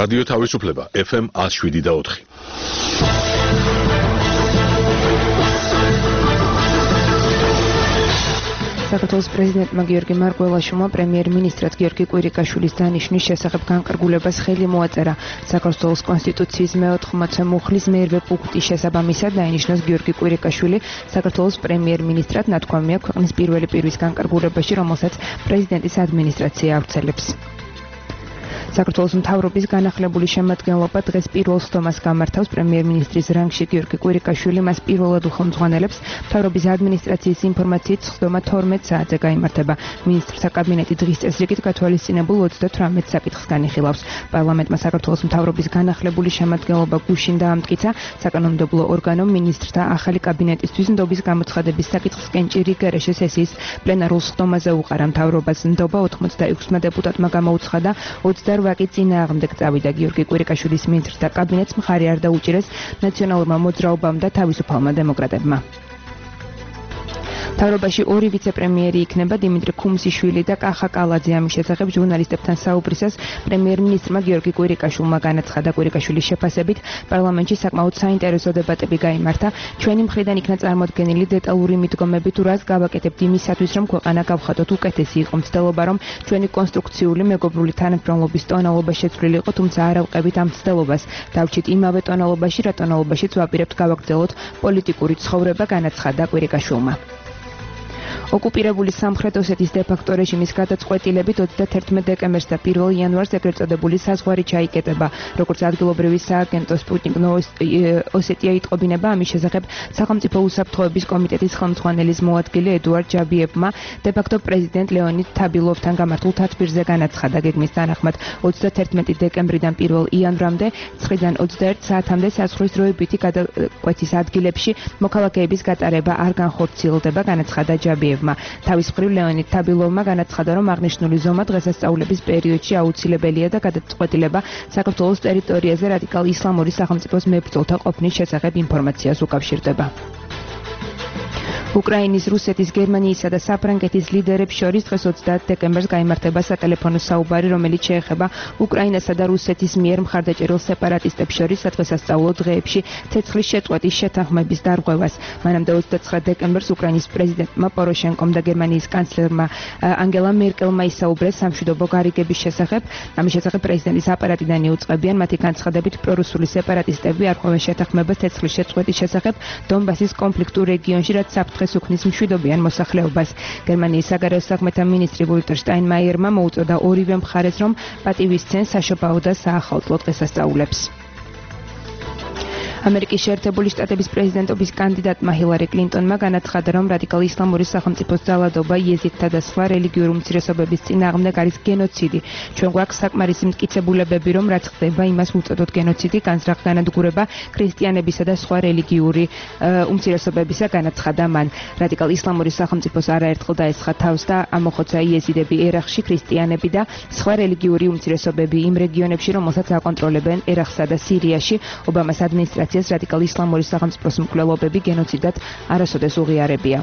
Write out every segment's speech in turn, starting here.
რადიო თავისუფლება FM 107.4. საქართველოს პრეზიდენტმა გიორგი მარგველაშვილმა პრემიერ-მინისტრად გიორგი კვირიკაშვილის დანიშვნის შესახებ განკარგულებას ხელი მოაწერა. საქართველოს კონსტიტუციის მე-80 მუხლის მე-2 პუნქტის შესაბამისად დაინიშნოს გიორგი კვირიკაშვილი საქართველოს პრემიერ-მინისტრად, ნათქვამია ქვეყნის პირველი პირის განკარგულებაში, რომელსაც პრეზიდენტის ადმინისტრაცია ავრცელებს. საქართველოს მთავრობის განახლებული შემადგენლობა დღეს პირველ სხდომას გამართავს. პრემიერ-მინისტრის რანგში გიორგი კვირიკაშვილი მას პირველად უხელმძღვანელებს. მთავრობის ადმინისტრაციის ინფორმაციით სხდომა 12 საათზე გაიმართება. მინისტრთა კაბინეტი დღის წესრიგით გათვალისწინებულ 38 საკითხს განიხილავს. პარლამენტმა საქართველოს მთავრობის განახლებული შემადგენლობა გუშინ დაამტკიცა. საკანონმდებლო ორგანომ მინისტრთა ახალი კაბინეტისთვის ნდობის გამოცხადების საკითხს კენჭირი გარეშე სესიის პლენარულ სხდომაზე უყარა. მთავრობას ნდობა 86 დეპუტატმა გამოუცხადა. 28 კი წინააღმდეგ წავიდა. გიორგი კვირიკაშვილის მინისტრთა კაბინეტს მხარი არ დაუჭირეს ნაციონალურმა მოძრაობამ და თავისუფალმა დემოკრატებმა. მთავრობაში ორი ვიცე-პრემიერი იქნება დიმიტრი ქუმსიშვილი და კახა კალაძე. ამის შესახებ ჟურნალისტებთან საუბრისას პრემიერ-მინისტრმა გიორგი კვირიკაშვილმა განაცხადა. კვირიკაშვილის შეფასებით პარლამენტში საკმაოდ საინტერესო დებატები გაიმართა. ჩვენი მხრიდან იქნა წარმოდგენილი დეტალური მიდგომები თუ რას გავაკეთებთ იმისათვის, რომ ქვეყანა გავხადოთ უკეთესი. იყო მცდელობა, რომ ჩვენი კონსტრუქციული მეგობრული თანამშრომლობის ტონალობა შეცვლილი იყო, თუმცა არ ავყევით ამ მცდელობას. დავრჩით იმავე ტონალობაში, რა ტონალობაშიც ვაპირებთ გავაგრძელოთ პოლიტიკური ცხოვრება, განაცხადა კვირიკაშვილმა. ოკუპირებული სამხრეთ ოსეთის დე-ფაქტო რეჟიმის გადაწყვეტილებით 31 დეკემბერს და 1 იანვარს ეგრეთ წოდებული საზღვარი ჩაიკეტება. როგორც ადგილობრივი სააგენტო სპუტნიკ ოსეტია იტყობინება, ამის შესახებ სახელმწიფო უსაფრთხოების კომიტეტის ხელმძღვანელის მოადგილე ედუარდ ჯაბიევმა დე-ფაქტო პრეზიდენტ ლეონიდ თაბილოვთან გამართულ თათბირზე განაცხადა. გეგმის თანახმად 31 დეკემბრიდან 1 იანვრამდე 9-დან 21 საათამდე საზღვრის დროებითი გადაკვეთის ადგილებში მოქალაქეების გატარება არ განხორციელდება, განაცხადა ჯაბიევმა. თავის მხრივ ლეონიდ თაბილოვმა განაცხადა, რომ აღნიშნული ზომა დღესასწაულების პერიოდში აუცილებელია და გადაწყვეტილება საქართველოს ტერიტორიაზე რადიკალ ისლამური სახელმწიფოს მებრძოლთა ყოფნის შესახებ ინფორმაციას უკავშირდება. უკრაინის, რუსეთის, გერმანიისა და საფრანგეთის ლიდერებს შორის დღეს 30 დეკემბერს გაიმართება სატელეფონო საუბარი, რომელიც შეეხება უკრაინასა და რუსეთის მიერ მხარდაჭერილ სეპარატისტებს შორის სადღესასწაულო დღეებში ცეცხლის შეწყვეტის შეთანხმების დარღვევას. მანამდე 29 დეკემბერს უკრაინის პრეზიდენტმა პოროშენკომ და გერმანიის კანცლერმა ანგელა მერკელმა ისაუბრეს სამშვიდობო გარიგების შესახებ. ამის შესახებ პრეზიდენტის აპარატიდან იუწყებიან. მათი განცხადებით პრორუსული სეპარატისტები არ ყვევენ შეთანხმებას ცეცხლის შეწყვეტის შესახებ დონბასის კონფლიქტურ რეგიონში, რაც საფრთხეს უქმნის მშვიდობიან მოსახლეობას. გერმანიის საგარეო საქმეთა მინისტრი ვოლტერ შტაინმაიერმა მოუწოდა ორივე მხარეს, რომ პატივისცენ საშობაო და საახალწლო დღესასწაულებს. ამერიკის შეერთებული შტატების პრეზიდენტობის კანდიდატმა ჰილარი კლინტონმა განაცხადა, რომ რადიკალ ისლამური სახელმწიფოს ძალადობა იეზიდთა და სხვა რელიგიური უმცირესობების წინააღმდეგ არის გენოციდი. ჩვენ გვაქვს საკმარისი მტკიცებულებები, რომ რაც ხდება, იმას ვუწოდოთ გენოციდი, განზრახ განადგურება ქრისტიანებისა და სხვა რელიგიური უმცირესობებისა, განაცხადა მან. რადიკალ ისლამური სახელმწიფოს არაერთხელ დაესხა თავს და ამოხოცა იეზიდები ერაყში, ქრისტიანები და სხვა რელიგიური უმცირესობები იმ რეგიონებში, რომელსაც აკონტროლებენ ერაყსა და სირიაში. ობამას ადმინისტრაცია რადიკალ ისლამური სახელმწიფოს მკვლელობები გენოციდად არასოდეს უღიარებია.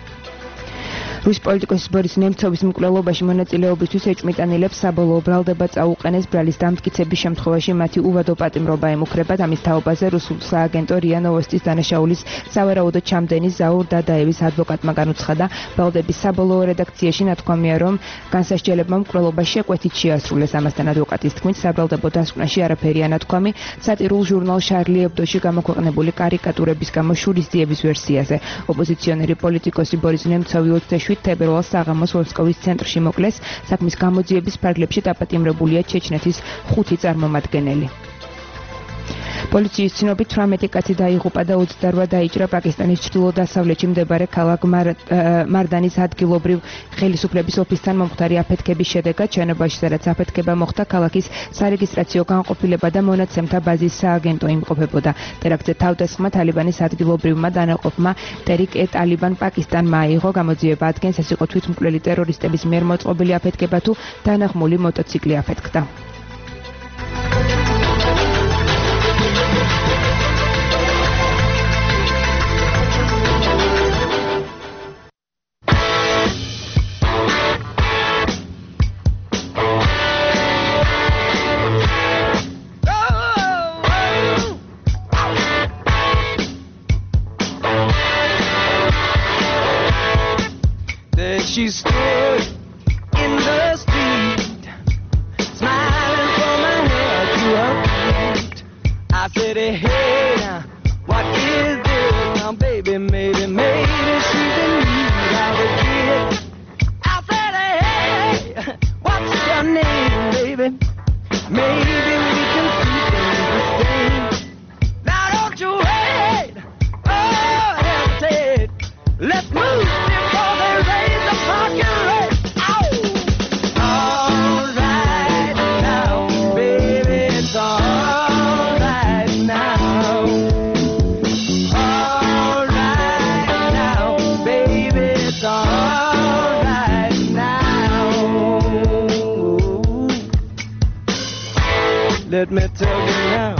რუს პოლიტიკოსის ბორის ნემცოვის მკვლელობაში მონაწილეობისთვის ეჭვმიტანილებს საბოლოო ბრალდება წაუყენეს. ბრალის დამტკიცების შემთხვევაში მათი უვადო პატიმრობა ემუქრებათ. ამის თაობაზე რუსულ სააგენტო რია ნოვოსტის დანაშაულის სავარაუდო ჩამდენის ზაურ დადაევის ადვოკატმა განუცხადა. ბრალდების საბოლოო რედაქციაში ნათქვამია, რომ განსასჯელებმა მკვლელობა შეკვეთით შეასრულეს. ამასთან ადვოკატის თქმით, საბრალდებო დასკვნაში არაფერია ნათქვამი სატირულ ჟურნალ შარლი ებდოში გამოქვეყნებული კარიკატურების გამო შურისძიების ვერსიაზე. ოპოზიციონერი პოლიტიკოსი ბორის ნემცოვი 27 თებერვალს საღამოს მოსკოვის ცენტრში მოკლეს. საქმის გამოძიების ფარგლებში დაპატიმრებულია ჩეჩნეთის 5 წარმომადგენელი. პოლიციის ცნობით 18 კაცი დაიღუპა და 28 დაიჭრა პაკისტანის ჩრდილო-დასავლეთში მდებარე ქალაქ მარდანის ადგილობრივ ხელისუფლების ოფისთან მომხდარი აფეთქების შედეგად. შენობაში, სადაც აფეთქება მოხდა, ქალაქის სარეგისტრაციო განყოფილება და მონაცემთა ბაზის სააგენტო იმყოფებოდა. ტერაქტზე თავდასხმა თალიბანის ადგილობრივმა დანაყოფმა ტერიკ ტალიბან პაკისტანმა აიღო. გამოძიება ადგენს, ეს იყო თვითმკვლელი ტერორისტების მიერ მოწყობილი აფეთქება თუ დანაღმული მოტოციკლი აფეთქდა. She stood in the street, smiling from her head to her feet. I said, hey, now, what is this? Now, baby, maybe she's in need of a kid. I said, hey, what's your name, baby? Maybe we can see things the same. Now, don't you wait, oh, hesitate. Let's move before they raise the parking rate. Ow! All right now, baby, it's all right now. All right now, baby, it's all right now. Let me tell you now.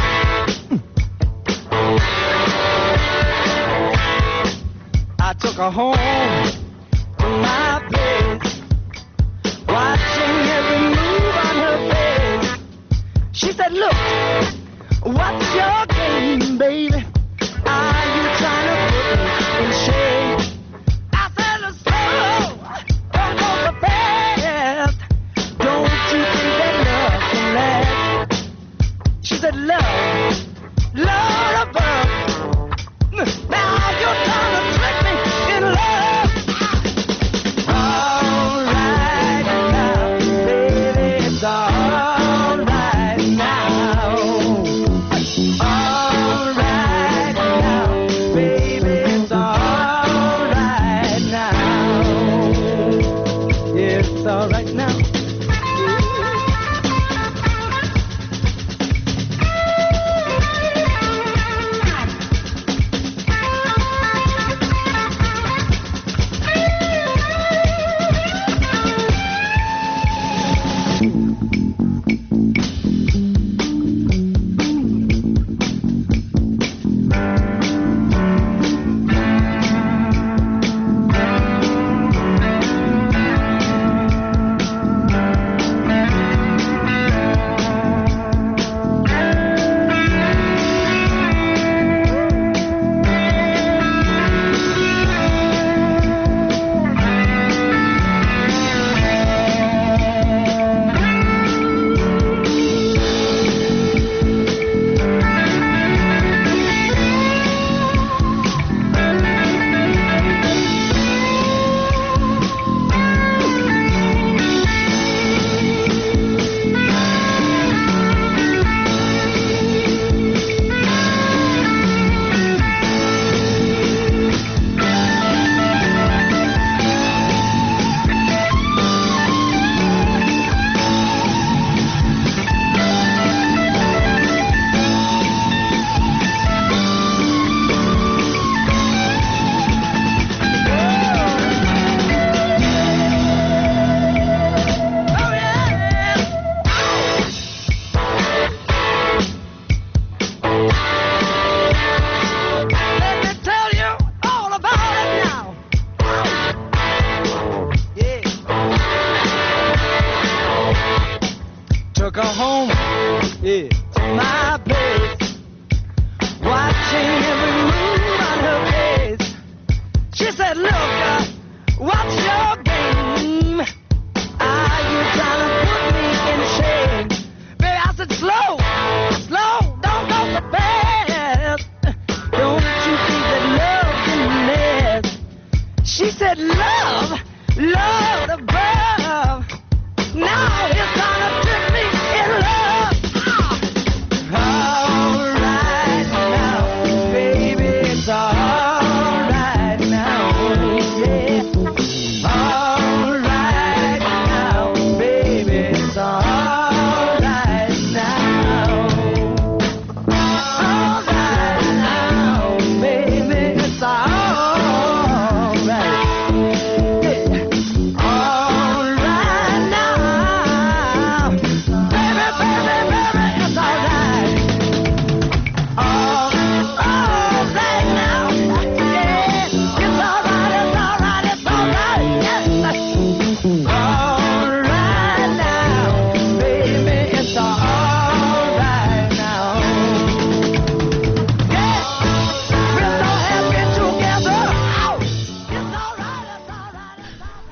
I took her home to my place, watching every move on her face. She said, look, what's your game, baby? Are you trying to put me in shame? I said, let's go, don't go so fast. Don't you think that love can last? She said, love, love above. Now you're trying to trick me in love. All right now, baby, it's all right now. All right now, baby, it's all right now. Yeah, it's all right now. Took her home, yeah, to my place, watching every move on her face. She said, look, what's your game? Are you trying to put me in shame? Baby, I said, slow, slow, don't go so fast. Don't you think that love can last? She said, love, love above. Now it's gonna trick me in love. All right now, baby, it's all right now, yeah. All right now, baby, it's all right now. All right now, baby, it's all right. Yeah. All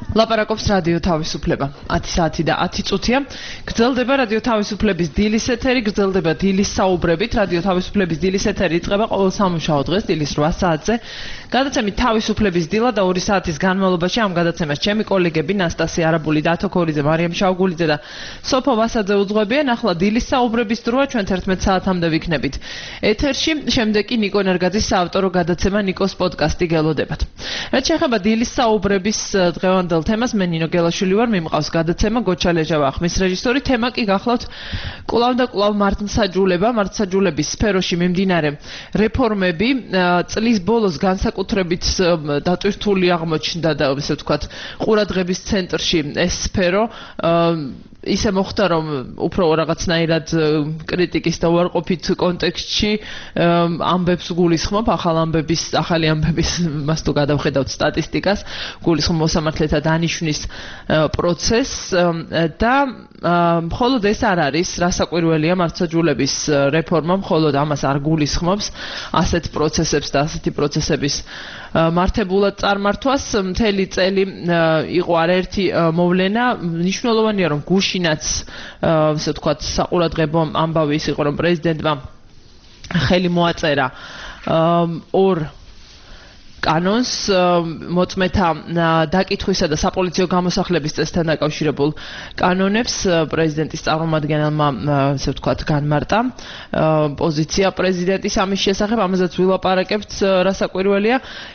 ლაპარაკობს რადიო თავისუფლება 10 საათი და 10 წუთია გრძელდება რადიო თავისუფლების დილის ეთერი გრძელდება დილის საუბრებით რადიო თავისუფლების დილის ეთერი იწყება ყოველ სამუშაო დღეს დილის 8 საათზე გადაცემით თავისუფლების დილა და 2 საათის განმავლობაში ამ გადაცემას ჩემი კოლეგები ნასტასია არაბული და თოქორიძე მარიამ შაუგულიძე და სოფო ვასაძე უძღვებიან ახლა დილის საუბრების დროა ჩვენ 11 საათამდე ვიქნებით ეთერში შემდეგ კი ნიკო ნერგაძის საავტორო გადაცემა ნიკოს პოდკასტი გელოდებათ რაც შეეხება დილის საუბრების დღევანდელ თემას მე ნინო გელაშვილი ვარ მიმყავს გადაცემა გოჩალეჟავა ხმის რეჟისორი თემა კი გახლავთ კვლავ და კვლავ მართლმსაჯულების სფეროში მიმდინარე რეფორმები წლის ბოლოს განსაკუთრებით დატვირთული აღმოჩნდა და ესე ვთქვათ ყურადღების ცენტრში ეს სფერო ისე მოხდა რომ უფრო რაღაცნაირად კრიტიკის და უარყოფით კონტექსტში ამბებს გულისხმობ ახალი ამბების მას თუ გადავხედავთ სტატისტიკას გულისხმობ მოსამართლეთა დანიშვნის პროცესს და მხოლოდ ეს არ არის რასაკვირველია მართლმსაჯულების რეფორმა მხოლოდ ამას არ გულისხმობს ასეთ პროცესებს და ასეთი პროცესების მართებულად წარმართვას მთელი წელი იყო არაერთი მოვლენა მნიშვნელოვანია რომ გუშინაც ასე ვთქვათ საყურადღებო ამბავი ის იყო რომ პრეზიდენტმა ხელი მოაწერა ორ კანონს მოწმეთა დაკითხვისა და საპოლიციო გამოსახლების წესთან დაკავშირებულ კანონებს პრეზიდენტის წარმომადგენელმა ასე ვთქვათ განმარტა პოზიცია პრეზიდენტის ამის შესახებ ამაზეც ვილაპარაკებთ რასაკვირველია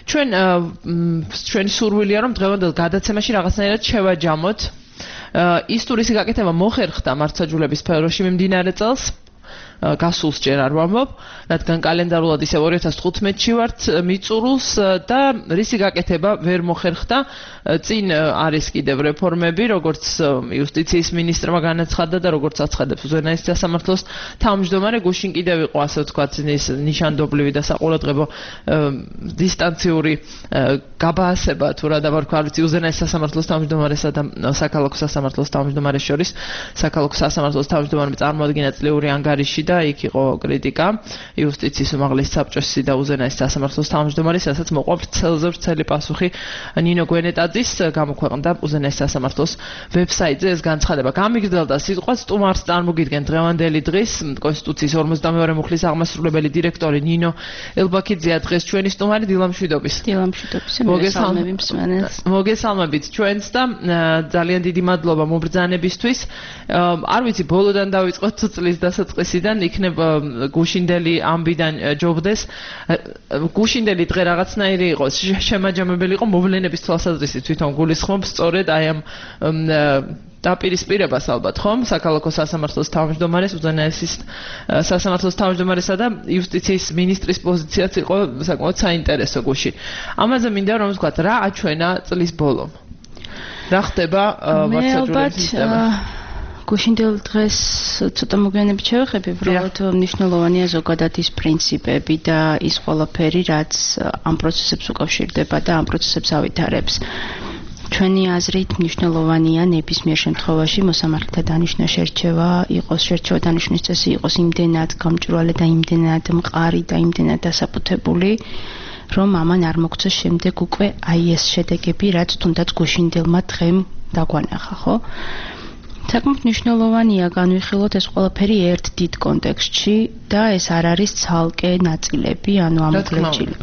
ჩვენი სურვილია რომ დღევანდელ გადაცემაში რაღაცნაირად შევაჯამოთ ის თუ რისი გაკეთება მოხერხდა მართლმსაჯულების სფეროში მიმდინარე წელს გასულს ჯერ არ ვამბობ, რადგან კალენდარულად ისევ 2015-ში ვართ მიწურულს და რისი გაკეთება ვერ მოხერხდა. წინ არის კიდევ რეფორმები, როგორც იუსტიციის მინისტრმა განაცხადა და როგორც აცხადებს უზენაესი სასამართლოს თავმჯდომარე, გუშინ კიდევ იყო ასე ვთქვათ ნიშანდობლივი და საყურადღებო დისტანციური გაბაასება თუ რა დავარქვა, არ ვიცი, უზენაესი სასამართლოს თავმჯდომარესა და საქალაქო სასამართლოს თავმჯდომარეს შორის. საქალაქო სასამართლოს თავმჯდომარემ წარმოადგინა წლიური ანგარიში და იქ იყო კრიტიკა იუსტიციის უმაღლესი საბჭოსი და უზენაესი სასამართლოს თავმჯდომარის, რასაც მოყვა ვრცელი პასუხი ნინო გვენეტაძის გამოქვეყნდა უზენაესი სასამართლოს ვებსაიტზე ეს განცხადება. გამიგრძელდა სიტყვა სტუმარს წარმოგიდგენ დღევანდელი დღის კონსტიტუციის 52-მე მუხლის აღმასრულებელი დირექტორი ნინო ელბაქიძეა დღეს ჩვენი სტუმარი დილამშვიდობის. მოგესალმებით ჩვენს და ძალიან დიდი მადლობა მობრძანებისთვის. არ ვიცი ბოლოდან დავიწყოთ წლის დასაწყისიდან იქნებ გუშინდელი ამბიდან ჯობდეს. გუშინდელი დღე რაღაცნაირი იყო, შემაჯამებელი იყო მოვლენების თვალსაზრისით თვითონ გულისხმობს სწორედ აი ამ დაპირისპირებას ალბათ ხომ საქალაქო სასამართლოს თავმჯდომარეს უზენაესის სასამართლოს თავმჯდომარესა და იუსტიციის მინისტრის პოზიციაც იყო საკმაოდ საინტერესო გუშინ. ამაზე მინდა რომ ვთქვათ რა აჩვენა წლის ბოლომ. რა ხდება მართლმსაჯულების სისტემა? გუშინდელ დღეს ცოტა მოგვიანებით შევეხები, უბრალოდ მნიშვნელოვანია ზოგადად ის პრინციპები და ის ყველაფერი, რაც ამ პროცესებს უკავშირდება და ამ პროცესებს ავითარებს. ჩვენი აზრით მნიშვნელოვანია ნებისმიერ შემთხვევაში მოსამართლეთა დანიშვნა შერჩევა დანიშნვის წესი იყოს იმდენად გამჭვირვალე და იმდენად მყარი და იმდენად დასაბუთებული, რომ ამან არ მოგცეს შემდეგ უკვე აი ეს შედეგები, რაც თუნდაც გუშინდელმა დღემ დაგვანახა, ხო? საკმაოდ მნიშვნელოვანია განვიხილოთ ეს ყველაფერი ერთ დიდ კონტექსტში და ეს არ არის ცალკე ნაწილები, ანუ ამოგლეჯილი.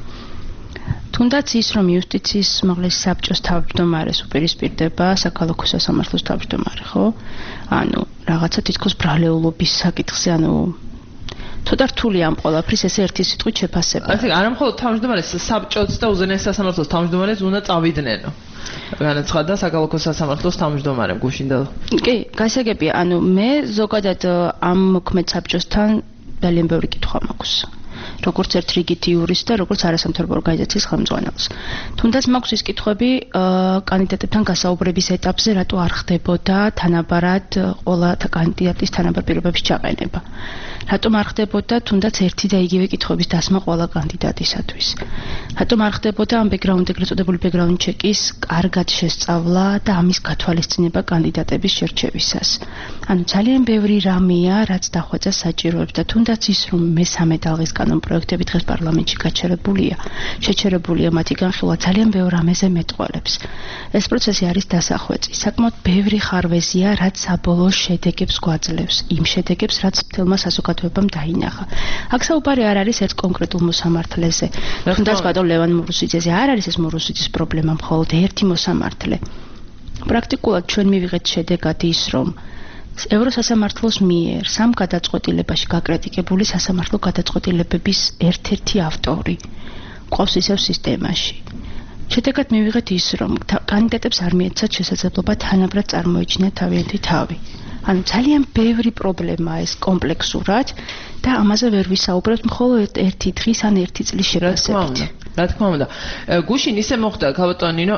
თუნდაც ის, რომ იუსტიციის უმაღლესი საბჭოს თავმჯდომარეს უპირისპირდება საქალაქო სასამართლოს თავმჯდომარე, ხო? ანუ რაღაცა თითქოს ბრალეულობის საკითხზე, ანუ ცოტა რთულია ამ ყველაფრის ესე ერთი სიტყვით შეფასება. არა მხოლოდ თავმჯდომარეს, საბჭოს და უზენაეს სასამართლოს თავმჯდომარეს უნდა წავიდნენ. განაცხადა საქალაქო სასამართლოს თავმჯდომარემ გუშინდელ. კი, გასაგებია, ანუ მე ზოგადად ამ მოქმედ საბჭოსთან ძალიან ბევრი კითხვა მაქვს. როგორც ერთ რიგით იურისტს და როგორც არასამთავრობო ორგანიზაციის ხელმძღვანელს. თუნდაც მაქვს ის კითხვები კანდიდატებთან გასაუბრების ეტაპზე, რატო არ ხდებოდა თანაბარად ყველა კანდიდატის თანაბარ პირობებში ჩაყენება. რატომ არ ხდებოდა თუნდაც ერთი და იგივე კითხვების დასმა ყველა კანდიდატისათვის. რატომ არ ხდებოდა ამ ეგრეთ წოდებული background check-ის კარგად შესწავლა და ამის გათვალისწინება კანდიდატების შერჩევისას. ანუ ძალიან ბევრი რამეა, რაც დახვეწა საჭიროებს და თუნდაც ის, რომ მესამე ტალღის კანონმდებლობა კანონპროექტები დღეს პარლამენტში გაჩერებულია. შეჩერებულია მათი განხილვა ძალიან ბევრ რამეზე მეტყველებს. ეს პროცესი არის დასახვეწი. საკმაოდ ბევრი ხარვეზია, რაც საბოლოო შედეგებს გვაძლევს. იმ შედეგებს, რაც მთელმა საზოგადოებამ დაინახა. აქ საუბარი არ არის ერთ კონკრეტულ მოსამართლეზე. თუნდაც ბატონ ლევან მურუსიძეზე არ არის ეს მურუსიძის პრობლემა, მხოლოდ ერთი მოსამართლე. პრაქტიკულად ჩვენ მივიღეთ შედეგად ის, რომ ევროსასამართლოს მიერ სამ გადაწყვეტილებაში გაკრიტიკებული სასამართლო გადაწყვეტილებების ერთ-ერთი ავტორი ყავს ისევ სისტემაში. შედეგად მივიღეთ ის, რომ კანდიდატებს არ მიეცათ შესაძლებლობა თანაბრად წარმოეჩინათ თავიანთი თავი. ანუ ძალიან ბევრი პრობლემაა ეს კომპლექსურად და ამაზე ვერ ვისაუბრებთ მხოლოდ ერთი დღის ან ერთი წლის შეფასებით. რა თქმა უნდა. გუშინ ისე მოხდა, ქალბატონინო,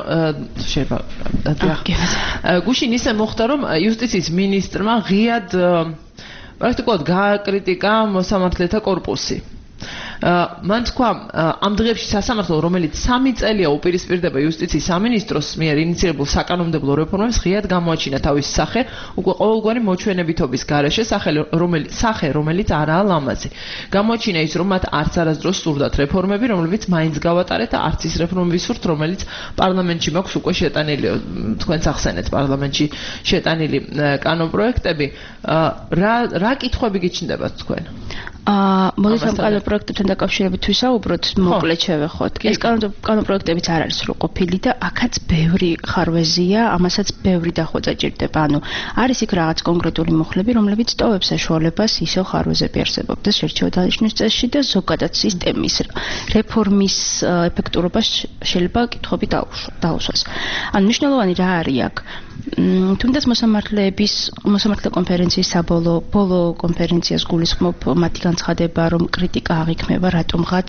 გუშინ ისე მოხდა, რომ იუსტიციის მინისტრმა ღიად პრაქტიკულად გააკრიტიკა მოსამართლეთა კორპუსი. მან თქვა, ამ დღეებში სასამართლო, რომელიც 3 წელია უპირისპირდება იუსტიციის სამინისტროს მიერ ინიციირებულ საკანონმდებლო რეფორმებს, ღიად გამოაჩინა თავის სახე უკვე ყოველგვარი მოჩვენებითობის გარეშე, სახე, რომელიც არაა ლამაზი. გამოაჩინა ის, რომ მათ არც არასდროს სურდათ რეფორმები, რომლებიც მაინც გავატარეთ და არც ის რეფორმები სურთ, რომელიც პარლამენტში მაქვს უკვე შეტანილი, თქვენც ახსენეთ პარლამენტში შეტანილი კანონპროექტები. რა კითხვები გიჩნდებათ თქვენ? მოდით ამ კანონპროექტებთან დაკავშირებით ვისაუბროთ, მოკლედ შევეხოთ. ეს კანონპროექტებიც არ არის სრულყოფილი და აქაც ბევრი ხარვეზია, ამასაც ბევრი დახვეწა ჭირდება. ანუ არის იქ რაღაც კონკრეტული მუხლები, რომლებიც ტოვებს საშუალებას ისევ ხარვეზები არსებობდეს შერჩევა დანიშნვის წესში და ზოგადად სისტემის რეფორმის ეფექტურობას შეიძლება კითხვები დაუსვას. ანუ მნიშვნელოვანი რა არის აქ? თუნდაც მოსამართლე კონფერენციის ბოლო კონფერენციას გულისხმობ მათი განცხადება, რომ კრიტიკა აღიქმება რატომღაც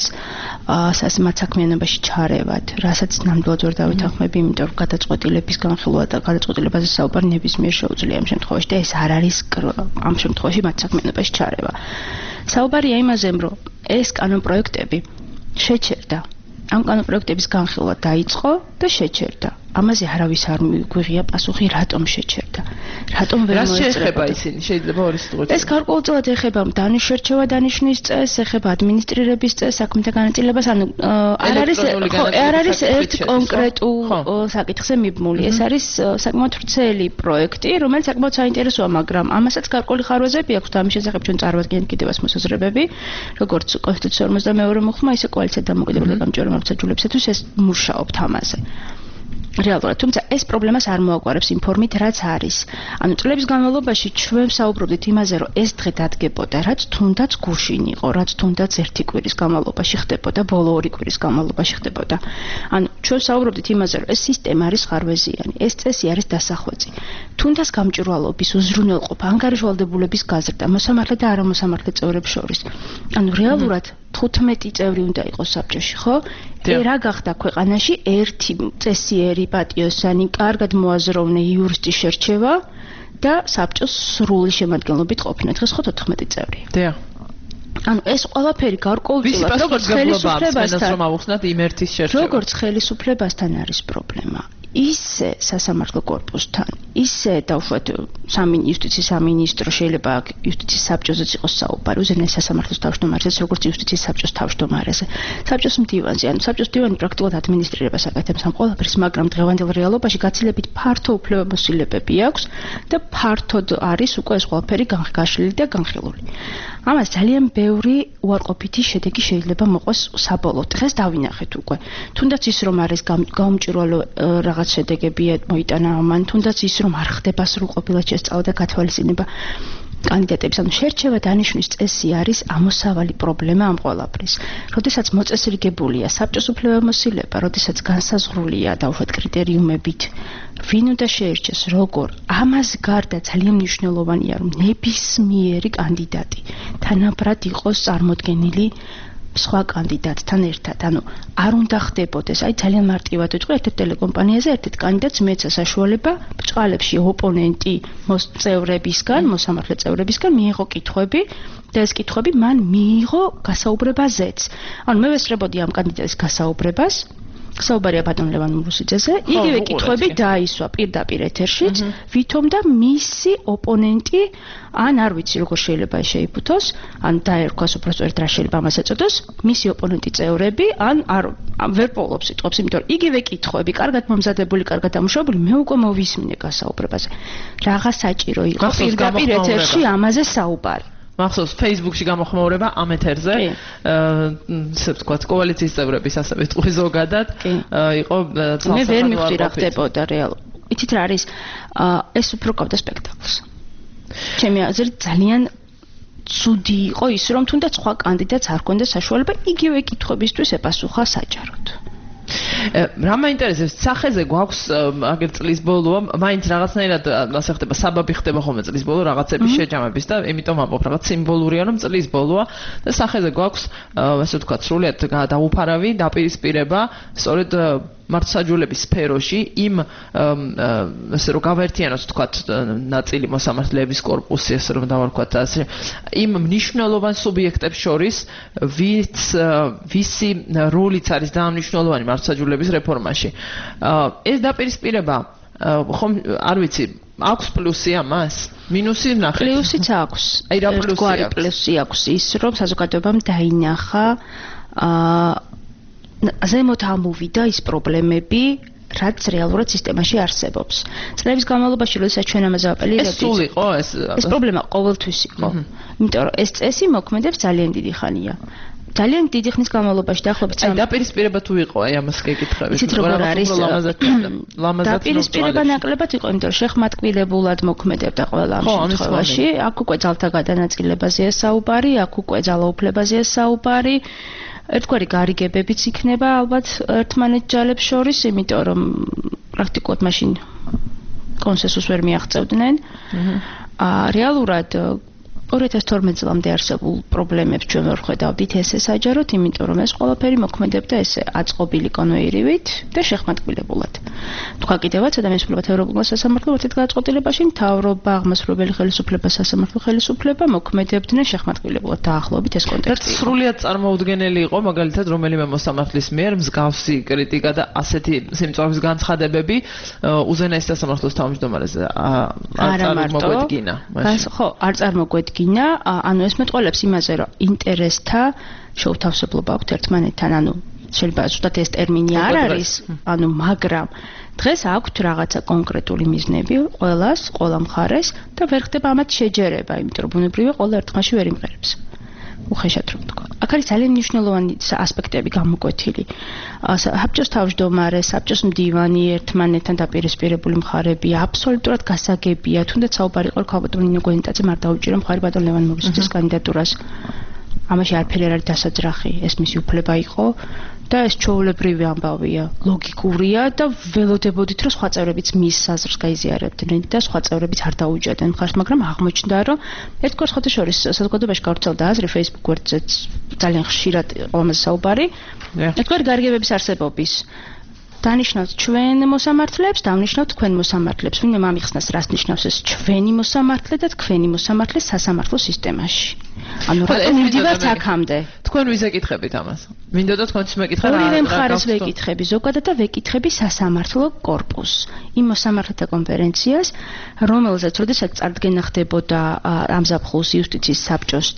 მათ საქმიანობაში ჩარევად, რასაც ნამდვილად ვერ დავითანხმები, იმიტომ რომ გადაწყვეტილების განხილვა და გადაწყვეტილებაზე საუბარი ნებისმიერ შეუძლია ამ შემთხვევაში და ეს არ არის ამ შემთხვევაში მათ საქმიანობაში ჩარევა. საუბარია იმაზე, რომ ეს კანონპროექტები შეჩერდა. ამ კანონპროექტების განხილვა დაიწყო და შეჩერდა. ამაზე არავის არ მიგვიღია პასუხი, რატომ შეჩერდა. რატომ ვერ მოეწრება ისინი? შეიძლება ორი სიტყვით. ეს გარკვეულწილად ეხება შერჩევა დანიშნვის წესს, ეხება ადმინისტრირების წესს, საქმეთა განაწილებას, ანუ არ არის ერთ კონკრეტულ საკითხზე მიბმული. ეს არის საკმაოდ ვრცელი პროექტი, რომელიც საკმაოდ საინტერესოა, მაგრამ ამასაც გარკვეული ხარვეზები აქვს და ამის შესახებ ჩვენ წარვადგენთ კიდევაც მოსაზრებები, როგორც კონსტიტუციის 52 მოხმა, ისე კოალიცია დამოუკიდებელი გამჭვირვალე მართლმსაჯულებისათვის ეს მუშაობთ ამაზე. რეალურად, თუმცა ეს პრობლემას არ მოაგვარებს იმ ფორმით, რაც არის. ანუ წლების განმავლობაში ჩვენ საუბრობდით იმაზე, რომ ეს დღე დადგებოდა, რაც თუნდაც გუშინ იყო, რაც თუნდაც ერთი კვირის განმავლობაში ხდებოდა, ბოლო 2 კვირის განმავლობაში ხდებოდა. ანუ ჩვენ საუბრობდით იმაზე, რომ ეს სისტემა არის ხარვეზიანი, ეს წესი არის დასახვეწი. თუნდაც გამჭვირვალობის, უზრუნველყოფა, ანგარიშვალდებულების გაზრდა, მოსამართლე და არამოსამართლე წევრებს შორის. ანუ რეალურად 15 წევრი უნდა იყოს საბჭოში, ხო? რა გახდა ქვეყანაში ერთი წესიერი პატიოსანი, კარგად მოაზროვნე იურისტის შერჩევა და საბჭოს სრული შემადგენლობით ყოფნა. დღეს ხო 14 წევრი. დიახ. ანუ ეს ყველაფერი გარკვეულწილად როგორც ხელისუფლებასთან არის პრობლემა. ისე სასამართლო კორპუსთან, ისე დავუშვათ იუსტიციის სამინისტრო, შეიძლება იუსტიციის საბჭოზეც იყოს საუბარი, უზენაეს სასამართლოს თავმჯდომარეზე, როგორც იუსტიციის საბჭოს თავმჯდომარეზე. საბჭოს მდივანზე, ანუ საბჭოს მდივანი პრაქტიკულად ადმინისტრირებას აკეთებს ამ ყველაფერს, მაგრამ დღევანდელ რეალობაში გაცილებით ფართო უფლებამოსილებები აქვს და ფართოდ არის უკვე ეს ყველაფერი გაშლილი და განხილული. ამას ძალიან ბევრი უარყოფითი შედეგი შეიძლება მოყვეს საბოლოოდ. დღეს დავინახეთ უკვე. თუნდაც ის რომ არის გაუმჭვირვალო რაღაც შედეგები მოიტანა მან, თუნდაც ის რომ არ ხდება სრულყოფილად შესწავლა და გათვალისწინება კანდიდატების, ანუ შერჩევა დანიშნვის წესი არის ამოსავალი პრობლემა ამ ყველაფრის. როდესაც მოწესრიგებულია საბჭოს უფლებამოსილება, როდესაც განსაზღვრულია დაუშვათ კრიტერიუმებით, ვინ უნდა შეერჩეს, როგორ, ამას გარდა ძალიან მნიშვნელოვანია, რომ ნებისმიერი კანდიდატი თანაბრად იყოს წარმოდგენილი სხვა კანდიდატთან ერთად. ანუ არ უნდა ხდებოდეს, აი ძალიან მარტივად ვიტყვი, ერთ-ერთ ტელეკომპანიაზე ერთ-ერთ კანდიდატს მიეცა საშუალება ბჭყალებში ოპონენტი წევრებისგან, მოსამართლე წევრებისგან მიიღო კითხვები და ეს კითხვები მან მიიღო გასაუბრებაზეც. ანუ მე ვესწრებოდი ამ კანდიდატის გასაუბრებას საუბარია ბატონ ლევან მურუსიძეზე, იგივე კითხვები დაისვა პირდაპირ ეთერშიც, ვითომ და მისი ოპონენტი, ან არ ვიცი როგორ შეიძლება შეიფუთოს, ან დაერქვას უბრალოდ რა შეიძლება ამას ეწოდოს, მისი ოპონენტი წევრები, ან არ ვერ პოულობს სიტყვებს, იმიტომ რომ იგივე კითხვები, კარგად მომზადებული, კარგად დამუშავებული, მე უკვე მოვისმინე გასაუბრებაზე. Რაღა საჭირო იყო პირდაპირ ეთერში ამაზე საუბარი. მახსოვს Facebook-ში გამოხმაურება ამ ეთერზე, ისე ვთქვათ, კოალიციის წევრების ასევე ტყუი ზოგადად იყო მე ვერ მივხვდი რა ხდებოდა რეალურად. იცით რა არის? ეს უფრო ყავდა სპექტაკლს. ჩემი აზრით ძალიან ცუდი იყო ის, რომ თუნდაც სხვა კანდიდატს არ ჰქონდა საშუალება იგივე კითხვებისთვის ეპასუხა საჯაროდ. რა მაინტერესებს, სახეზე გვაქვს აგერ წლის ბოლოა, მაინც რაღაცნაირად ასე ხდება, საბაბი ხდება ხოლმე წლის ბოლო რაღაცების შეჯამების და იმიტომ ამბობ, რაღაც სიმბოლურია, რომ წლის ბოლოა და სახეზე გვაქვს, ასე ვთქვათ, სრულიად დაუფარავი დაპირისპირება, სწორედ მართლმსაჯულების სფეროში იმ ასე რომ გავერთიანოს ვთქვათ ნაწილი მოსამართლეების კორპუსი, ასე რომ დავარქვათ ასე, იმ მნიშვნელოვან სუბიექტებს შორის, ვისი როლიც არის დაამნიშნულოვანი მართლმსაჯულების რეფორმაში. ეს დაპირისპირება ხომ არ ვიცი, აქვს პლუსი ამას? მინუსი ნახეთ. პლუსიც აქვს. აი რა პლუსი აქვს? პლუსი აქვს ის, რომ საზოგადოებამ დაინახა ზემოთ ამოვიდა ის პრობლემები, რაც რეალურად სისტემაში არსებობს. წლების განმავლობაში, როდესაც ჩვენ ამაზე აპელირებდით, ეს სულ იყო ეს პრობლემა ყოველთვის იყო. იმიტომ რომ ეს წესი მოქმედებს ძალიან დიდი ხანია. ძალიან დიდი ხნის განმავლობაში დაახლოებით დაპირისპირება თუ იყო, აი ამას გეკითხები. იცით როგორ არის? დაპირისპირება ნაკლებად იყო, იმიტომ რომ შეხმატკილებულად მოქმედებდა ყველა ამ შემთხვევაში. აქ უკვე ძალთა გადანაწილებაზეა საუბარი, აქ უკვე ძალაუფლებაზეა საუბარი. ერთგვარი გარიგებებიც იქნება ალბათ ერთმანეთ ჯალებს შორის, იმიტომ რომ პრაქტიკულად მაშინ კონსენსუსს ვერ მიაღწევდნენ. რეალურად 2012 წლამდე არსებულ პრობლემებს ჩვენ ვერ ხედავდით ესე საჯაროდ, იმიტომ რომ ეს ყველაფერი მოქმედებდა ესე აწყობილი კონვეირივით და შეხმატკილებულად. თქვა კიდევაც ადამიანის უფლებათა ევროპულ სასამართლო ერთ გადაწყვეტილებაში მთავრობა, აღმასრულებელი ხელისუფლება, სასამართლო ხელისუფლება მოქმედებდნენ შეხმატკილებულად დაახლოებით ეს კონტექსტი. სრულიად წარმოუდგენელი იყო მაგალითად რომელიმე მოსამართლის მიერ მსგავსი კრიტიკა და ასეთი სიმწვავის განცხადებები უზენაეს სასამართლოს თავმჯდომარეზე არ წარმოგვედგინა. ხო, არ წარმოგვედგინა. ანუ ეს მეტყველებს იმაზე, რომ ინტერესთა შეუთავსებლობა აქვთ ერთმანეთთან, ანუ შეიძლება ზუსტად ეს ტერმინი არ არის, ანუ მაგრამ დღეს აქვთ რაღაცა კონკრეტული მიზნები ყველას, ყველა მხარეს და ვერ ხდება ამათ შეჯერება, იმიტომ რომ ბუნებრივია ყველა ერთხმაში ვერ იმღერებს. უხეშად რომ თქვა. აქ არის ძალიან მნიშვნელოვანი ასპექტები გამოკვეთილი. საბჭოს თავმჯდომარე, საბჭოს მდივანი, ერთმანეთთან დაპირისპირებული მხარები აბსოლუტურად გასაგებია, თუნდაც საუბარი იყო ქალბატონ ნინო გვენიტაძე არ დაუჭირა მხარი ბატონ ლევან მურუსიძის კანდიდატურას. ამაში არაფერი არ არის დასაძრახი, ეს მისი უფლება იყო და ეს ჩვეულებრივი ამბავია, ლოგიკურია და ველოდებოდით, რომ სხვა წევრებიც მის აზრს გაიზიარებდნენ და სხვა წევრებიც არ დაუჭერდნენ მხარს, მაგრამ აღმოჩნდა, რომ ერთგვარ სხვათა შორის საზოგადოებაში გავრცელდა აზრი Facebook გვერდზეც ძალიან ხშირად ამაზე საუბარი, ერთგვარი გარიგებების არსებობის. დანიშნავთ ჩვენ მოსამართლეებს, დავნიშნავთ თქვენ მოსამართლეებს. ვინმე ამიხსნას, რას ნიშნავს ეს ჩვენი მოსამართლე და თქვენი მოსამართლე სასამართლო სისტემაში. ანუ რატომ მივდივართ აქამდე? თქვენ ვიზეკითხებით ამას? მინდოდა თქვენც მეკითხა რა? ორივე მხარეს ვეკითხები ზოგადად და ვეკითხები სასამართლო კორპუსს. იმ მოსამართლეთა კონფერენციას, რომელზეც როდესაც წარდგენა ხდებოდა ამ ზაფხულს იუსტიციის საბჭოს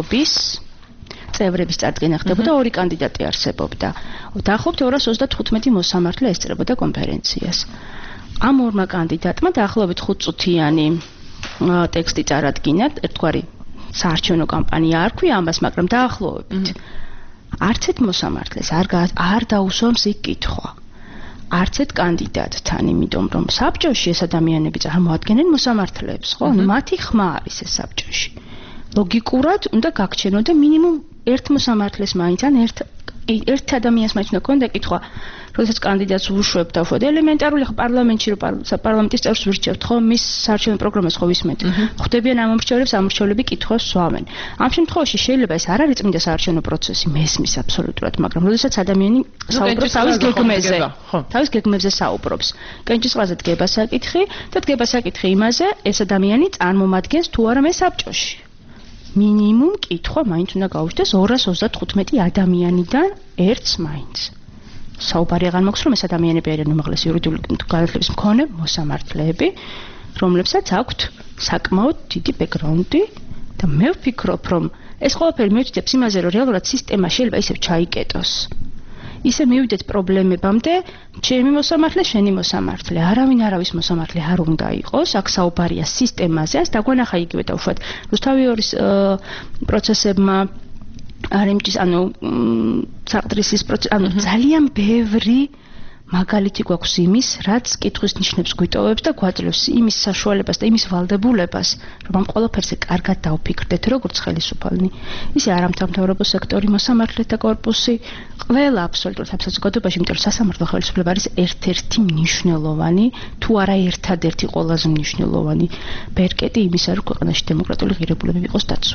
წევრების წარდგენა ხდებოდა, ორი კანდიდატი არსებობდა. დაახლოებით 235 მოსამართლე ესწრებოდა კონფერენციას. ამ ორმა კანდიდატმა დაახლოებით 5 წუთიანი ტექსტი წარადგინა, ერთგვარი საარჩევნო კამპანია არ ქვია ამას, მაგრამ დაახლოებით. არც ერთ მოსამართლეს არ დაუსვამს იქ კითხვა. არც ერთ კანდიდატთან, იმიტომ რომ საბჭოში ეს ადამიანები წარმოადგენენ მოსამართლეებს, ხო? მათი ხმა არის ეს საბჭოში. ლოგიკურად უნდა გაგჩენო და მინიმუმ ერთ მოსამართლეს მაინც ან ერთ ადამიანს მაინც უნდა ქონდა კითხვა, როდესაც კანდიდატს უშვებ და უშუალოდ ელემენტარული ხო პარლამენტში რო პარლამენტის წევრს ვირჩევთ ხო მის საარჩევნო პროგრამას ხო ვისმენთ. ხვდებიან ამ მომრჩევლებს, ამრჩევლები კითხვას სვამენ. ამ შემთხვევაში შეიძლება ეს არ არის წმინდა საარჩევნო პროცესი, მესმის აბსოლუტურად, მაგრამ როდესაც ადამიანი საუბრობს თავის გეგმებზე საუბრობს. კენჭისყრაზე დგება საკითხი და დგება საკითხი იმაზე, ეს ადამიანი წარმომადგენს თუ არა მე საბჭოში. მინიმუმ კითხვა მაინც უნდა გაუჩნდეს 235 ადამიანიდან ერთს მაინც. საუბარი აღარ მაქვს, რომ ეს ადამიანები არიან უმაღლესი იურიდიული განათლების მქონე მოსამართლეები, რომლებსაც აქვთ საკმაოდ დიდი ბექგრაუნდი და მე ვფიქრობ, რომ ეს ყველაფერი მიუთითებს იმაზე, რომ რეალურად სისტემა შეიძლება ისევ ჩაიკეტოს. ისე მივიდეთ პრობლემებამდე, ჩემი მოსამართლე, შენი მოსამართლე, არავინ არავის მოსამართლე არ უნდა იყოს, აქ საუბარია სისტემაზე, ας დაგვანახა იგივე დაუშვათ რუსთავიორის პროცესებმა არემჭის, საყდრისის პროცესი, ძალიან ბევრი მაგალითი გვაქვს იმის, რაც კითხვის ნიშნებს გვიტოვებს და გვაძლევს იმის საშუალებას და იმის ვალდებულებას, რომ ამ ყველაფერზე კარგად დავფიქრდეთ, როგორც ხელისუფალნი. ისე არამთავრობო სექტორი, მოსამართლეთა კორპუსი, ყველა აბსოლუტურად ამ საზოგადოებაში, იმიტომ რომ სასამართლო ხელისუფლება არის ერთ-ერთი მნიშვნელოვანი, თუ არა ერთადერთი ყველაზე მნიშვნელოვანი ბერკეტი იმისა, რომ ქვეყანაში დემოკრატიული ღირებულებები იყოს დაცული.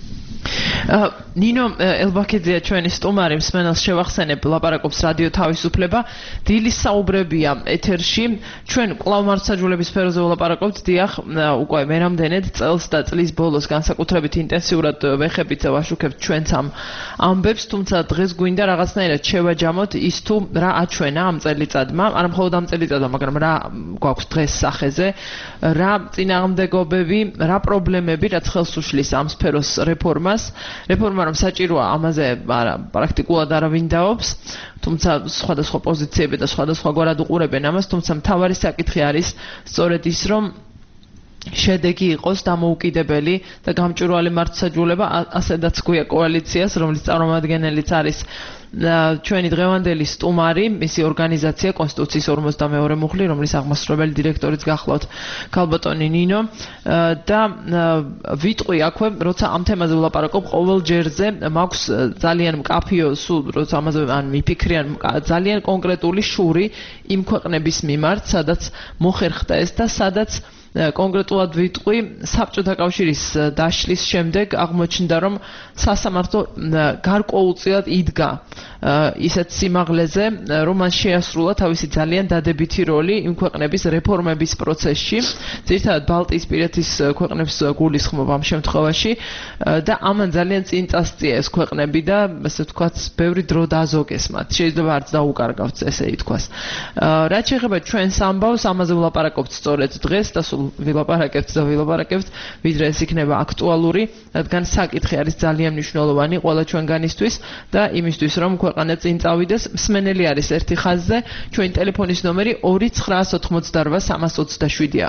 ნინო ელბაქიძეა ჩვენი სტუმარი, მსმენელს შევახსენებ, ლაპარაკობს რადიო თავისუფლება, დილის საუბრებია ეთერში. ჩვენ კვლავ მართლმსაჯულების სფეროზე ვლაპარაკობთ, დიახ, უკვე მერამდენედ წელს და წლის ბოლოს განსაკუთრებით ინტენსიურად ვეხებით ვაშუქებთ ჩვენც ამ ამბებს, თუმცა დღეს გვინდა რაღაცნაირად შევაჯამოთ ის თუ რა აჩვენა ამ წელიწადმა, არა მხოლოდ ამ წელიწადმა, მაგრამ რა გვაქვს დღეს სახეზე, რა წინააღმდეგობები, რა პრობლემები, რაც ხელს უშლის ამ სფეროს რეფორმას, რომ საჭიროა ამაზე პრაქტიკულად არავინ დაობს, თუმცა სხვადასხვა პოზიციები და სხვადასხვაგვარად უყურებენ ამას, თუმცა მთავარი საკითხი არის სწორედ ის, რომ შედეგი იყოს დამოუკიდებელი და გამჭვირვალე მართლმსაჯულება, ასედაც გვია კოალიციას, რომლის წარმომადგენელიც არის ჩვენი დღევანდელი სტუმარი, მისი ორგანიზაცია კონსტიტუციის 52 მუხლი, რომლის აღმასრულებელი დირექტორიც გახლავთ ქალბატონი ნინო და ვიტყვი აქვე, როცა ამ თემაზე ვლაპარაკობ, ყოველ ჯერზე მაქვს ძალიან მკაფიო, სულ როცა ამაზე მიფიქრიან, ძალიან კონკრეტული შური იმ ქვეყნების მიმართ, სადაც მოხერხდა ეს და სადაც კონკრეტულად ვიტყვი, საბჭოთა კავშირის დაშლის შემდეგ აღმოჩნდა, რომ სასამართლო გარკვეულწილად იდგა ისეთ სიმაღლეზე, რომ მან შეასრულა თავისი ძალიან დადებითი როლი იმ ქვეყნების რეფორმების პროცესში, ძირითადად ბალტიისპირეთის ქვეყნებს გულისხმობ ამ შემთხვევაში და ამან ძალიან წინ წასწია ეს ქვეყნები და ასე ვთქვათ, ბევრი დრო დაზოგეს მათ. შეიძლება არც დაუკარგავთ ესე ითქვას. რაც შეეხება ჩვენს ამბავს, ამაზე ვლაპარაკობთ სწორედ დღეს და სულ ვილაპარაკებთ, ვიდრე ეს იქნება აქტუალური, რადგან საკითხი არის ძალიან მნიშვნელოვანი ყველა ჩვენგანისთვის და იმისთვის, რომ ქვეყანა წინ წავიდეს. მსმენელი არის ერთი ხაზზე, ჩვენი ტელეფონის ნომერი 2988327-ია.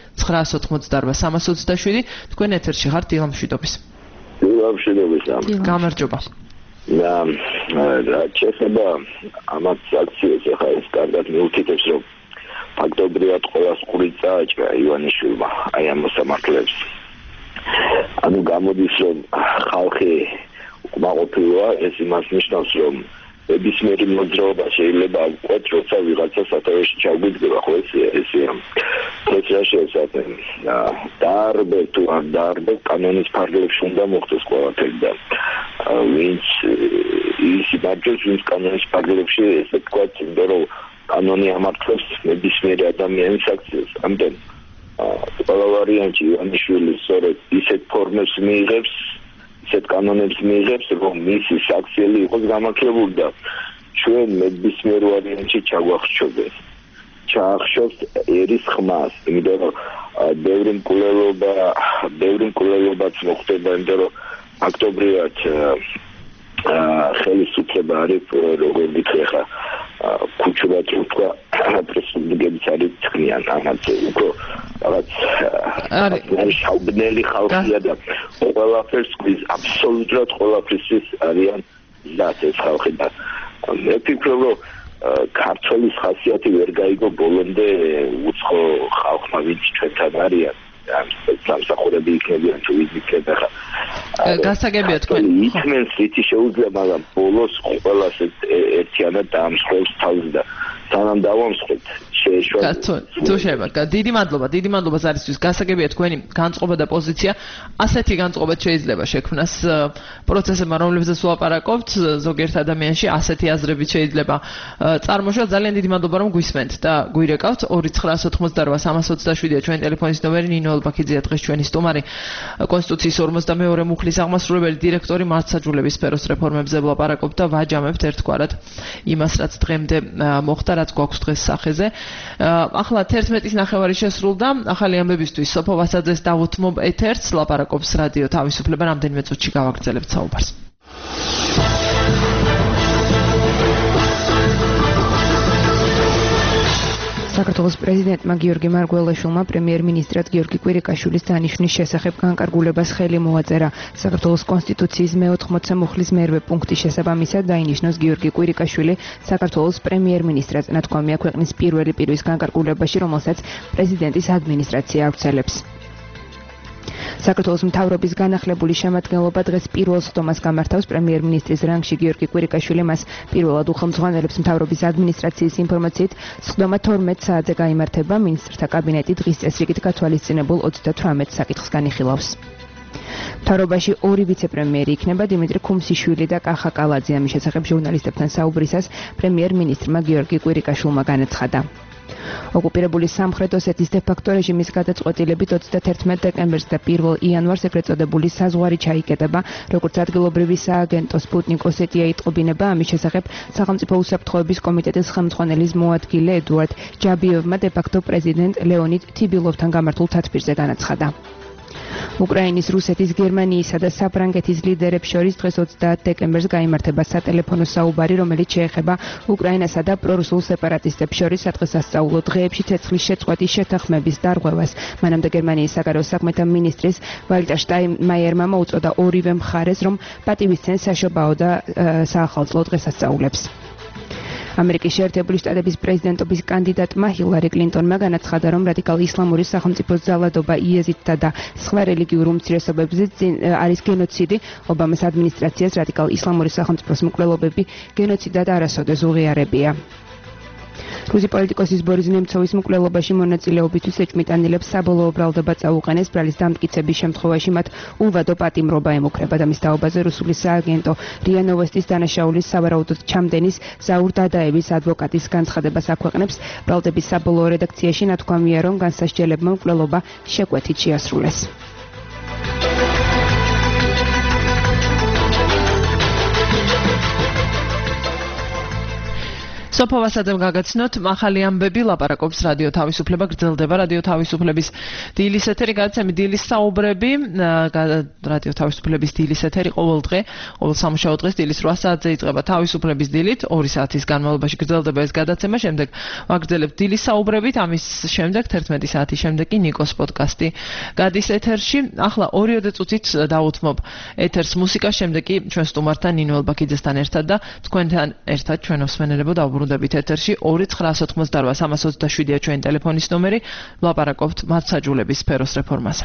2988327. თქვენ ეთერში ხართ დილამშვიდობის. გამარჯობა. რაც შეეხება ამათ აქციებს, ახლა ეს კარგად მიუთითებს, რომ ფაქტობრივად ყოველს ყური წააჭრა ივანიშვილმა აი ამ მოსამართლეებს. ანუ გამოდის, რომ ხალხი უკმაყოფილოა, ეს იმას ნიშნავს, რომ ნებისმიერი მოძრაობა შეიძლება აკვეთ, როცა ვიღაცა სათავეში ჩაგვიდგება, ხო ესეა. ეს შეიძლება დაარბე თუ არ დაარბე, კანონის ფარგლებში უნდა მოხდეს ყველაფერი და ვინც ის იმარჯვებს, ვინც კანონის ფარგლებში, ესე ვთქვათ, იმიტომ რომ კანონი ამართლებს ნებისმიერი ადამიანის აქციას. ამიტომ ყველა ვარიანტი ივანიშვილი სწორედ ისეთ ფორმებს მიიღებს, ისეთ კანონებს მიიღებს, რომ მისი საქციელი იყოს გამართლებული და ჩვენ ნებისმიერ ვარიანტში ჩაგვახშობდეს. ჩაახშობთ ერის ხმას, იმიტომ რომ ბევრი მკვლელობაც მოხდება, იმიტომ რომ ფაქტობრივად ხელისუფლება არის, როგორ ვიტყვი ხა, ქუჩურად თქვა, პრესტიგების არის თქნიან ამაზე, უკვე რაღაც შაუბნელი ხალხია და ყველაფერს გვიზ, აბსოლუტურად ყველაფერს არიან ზათ ეს ხალხი და მე ვფიქრობ, რომ ქართველის ხასიათი ვერ გაიგო ბოლომდე უცხო ხალხმა, ვინც ჩვენთან არიან. სამსახურები იქნებიან თუ ის იქნება ხა. გასაგებია თქვენ. იქმენს რითი შეუძლია, მაგრამ ბოლოს ყველას ერთიანად დაამსხვრევს თავს და სანამ დავამსხვრევთ, შეეშვა. თუ შეიძლება. დიდი მადლობა ზარისთვის. გასაგებია თქვენი განწყობა და პოზიცია. ასეთი განწყობა შეიძლება შექმნას პროცესებმა, რომლებზეც ვლაპარაკობთ, ზოგიერთ ადამიანში ასეთი აზრებით შეიძლება წარმოშვა. ძალიან დიდი მადლობა რომ გვისმენთ და გვირეკავთ. 2988-327-ია ჩვენი ტელეფონის ნომერი. ნინო ელბაქიძეა დღეს ჩვენი სტუმარი, კონსტიტუციის 52 მუხლის აღმასრულებელი დირექტორი, მართლმსაჯულების სფეროს რეფორმებზე ვლაპარაკობთ და ვაჯამებთ ერთგვარად იმას, რაც დღემდე მოხდა, რაც გვაქვს დღეს სახეზე. ახლა 11:09 შესრულდა. ახალი ამბებისთვის სოფო ვასაძეს დავუთმობ ეთერს, ლაპარაკობს რადიო თავისუფლება. რამდენიმე წუთში გავაგრძელებთ საუბარს. საქართველოს პრეზიდენტმა გიორგი მარგველაშვილმა პრემიერ-მინისტრად გიორგი კვირიკაშვილის დანიშვნის შესახებ განკარგულებას ხელი მოაწერა. საქართველოს კონსტიტუციის მე-80 მუხლის მერვე პუნქტის შესაბამისად დაინიშნოს გიორგი კვირიკაშვილი საქართველოს პრემიერ-მინისტრად. ნათქვამია ქვეყნის პირველი პირის განკარგულებაში, რომელსაც პრეზიდენტის ადმინისტრაცია ავრცელებს. საქართველოს მთავრობის განახლებული შემადგენლობა დღეს პირველ სხდომას გამართავს. პრემიერ-მინისტრის რანგში გიორგი კვირიკაშვილი მას პირველად უხელმძღვანელებს. მთავრობის ადმინისტრაციის ინფორმაციით სხდომა 12 საათზე გაიმართება. მინისტრთა კაბინეტი დღის წესრიგით გათვალისწინებულ 38 საკითხს განიხილავს. მთავრობაში ორი ვიცე-პრემიერი იქნება, დიმიტრი ქუმსიშვილი და კახა კალაძე. ამის შესახებ ჟურნალისტებთან საუბრისას პრემიერ-მინისტრმა გიორგი კვირიკაშვილმა განაცხადა. ოკუპირებული სამხრეთ ოსეთის დე-ფაქტო რეჟიმის გადაწყვეტილებით 31 დეკემბერს და 1 იანვარს ეგრეთ წოდებული საზღვარი ჩაიკეტება, როგორც ადგილობრივი სააგენტო სპუტნიკ ოსეტია იტყობინება. ამის შესახებ სახელმწიფო უსაფრთხოების კომიტეტის ხელმძღვანელის მოადგილე ედუარდ ჯაბიევმა დე-ფაქტო პრეზიდენტ ლეონიდ თიბილოვთან გამართულ თათბირზე განაცხადა. უკრაინის, რუსეთის, გერმანიისა და საფრანგეთის ლიდერებს შორის დღეს 30 დეკემბერს გაიმართება სატელეფონო საუბარი, რომელიც შეეხება უკრაინასა და პრორუსულ სეპარატისტებს შორის სადღესასწაულო დღეებში ცეცხლის შეწყვეტის შეთანხმების დარღვევას. მანამდე გერმანიის საგარეო საქმეთა მინისტრის ვალტერ შტაინმაიერმა მოუწოდა ორივე მხარეს, რომ პატივისცემს საშობაო და საახალწლო დღესასწაულებს. ამერიკის შეერთებული შტატების პრეზიდენტობის კანდიდატმა ჰილარი კლინტონმა განაცხადა, რომ რადიკალ ისლამური სახელმწიფოს ძალადობა იეზიდთა და სხვა რელიგიურ უმცირესობებზე არის გენოციდი. ობამას ადმინისტრაციას რადიკალ ისლამური სახელმწიფოს მკვლელობები გენოციდად არასოდეს უღიარებია. რუსი პოლიტიკოსის ბორის ნემცოვის მკვლელობაში მონაწილეობისთვის ეჭვმიტანილებს საბოლოო ბრალდება წაუყენეს. ბრალის დამტკიცების შემთხვევაში მათ უვადო პატიმრობა ემუქრება. და მის თაობაზე რუსული სააგენტო რია ნოვესტის დანაშაულის სავარაუდოდ ჩამდენის ზაურ დადაევის ადვოკატის განცხადებას აქვეყნებს. ბრალდების საბოლოო რედაქციაში ნათქვამია, რომ განსასჯელებმა მკვლელობა შეკვეთით შეასრულეს. სოფო ვასაძემ გაგაცნოთ, ახალი ამბები, ლაპარაკობს რადიო თავისუფლება, გრძელდება რადიო თავისუფლების დილის ეთერი, გადაცემი დილის საუბრები, რადიო თავისუფლების დილის ეთერი ყოველ დღე, ყოველ სამუშაო დღეს დილის 8 საათზე იწყება თავისუფლების დილით, 2 საათის განმავლობაში გრძელდება ეს გადაცემა, შემდეგ ვაგრძელებთ დილის საუბრებით, ამის შემდეგ 11 საათის შემდეგ კი ნიკოს პოდკასტი გადის ეთერში. ახლა 2 წუთით დავუთმობ ეთერს მუსიკას, შემდეგ კი ჩვენ სტუმართან ნინო ელბაქიძესთან ერთად და თქვენთან ერთად ჩვენ ოსმენელებო დავუბრუნდებით ეთერში. 2988-327-ია ჩვენი ტელეფონის ნომერი. ვლაპარაკობთ მართლმსაჯულების სფეროს რეფორმაზე.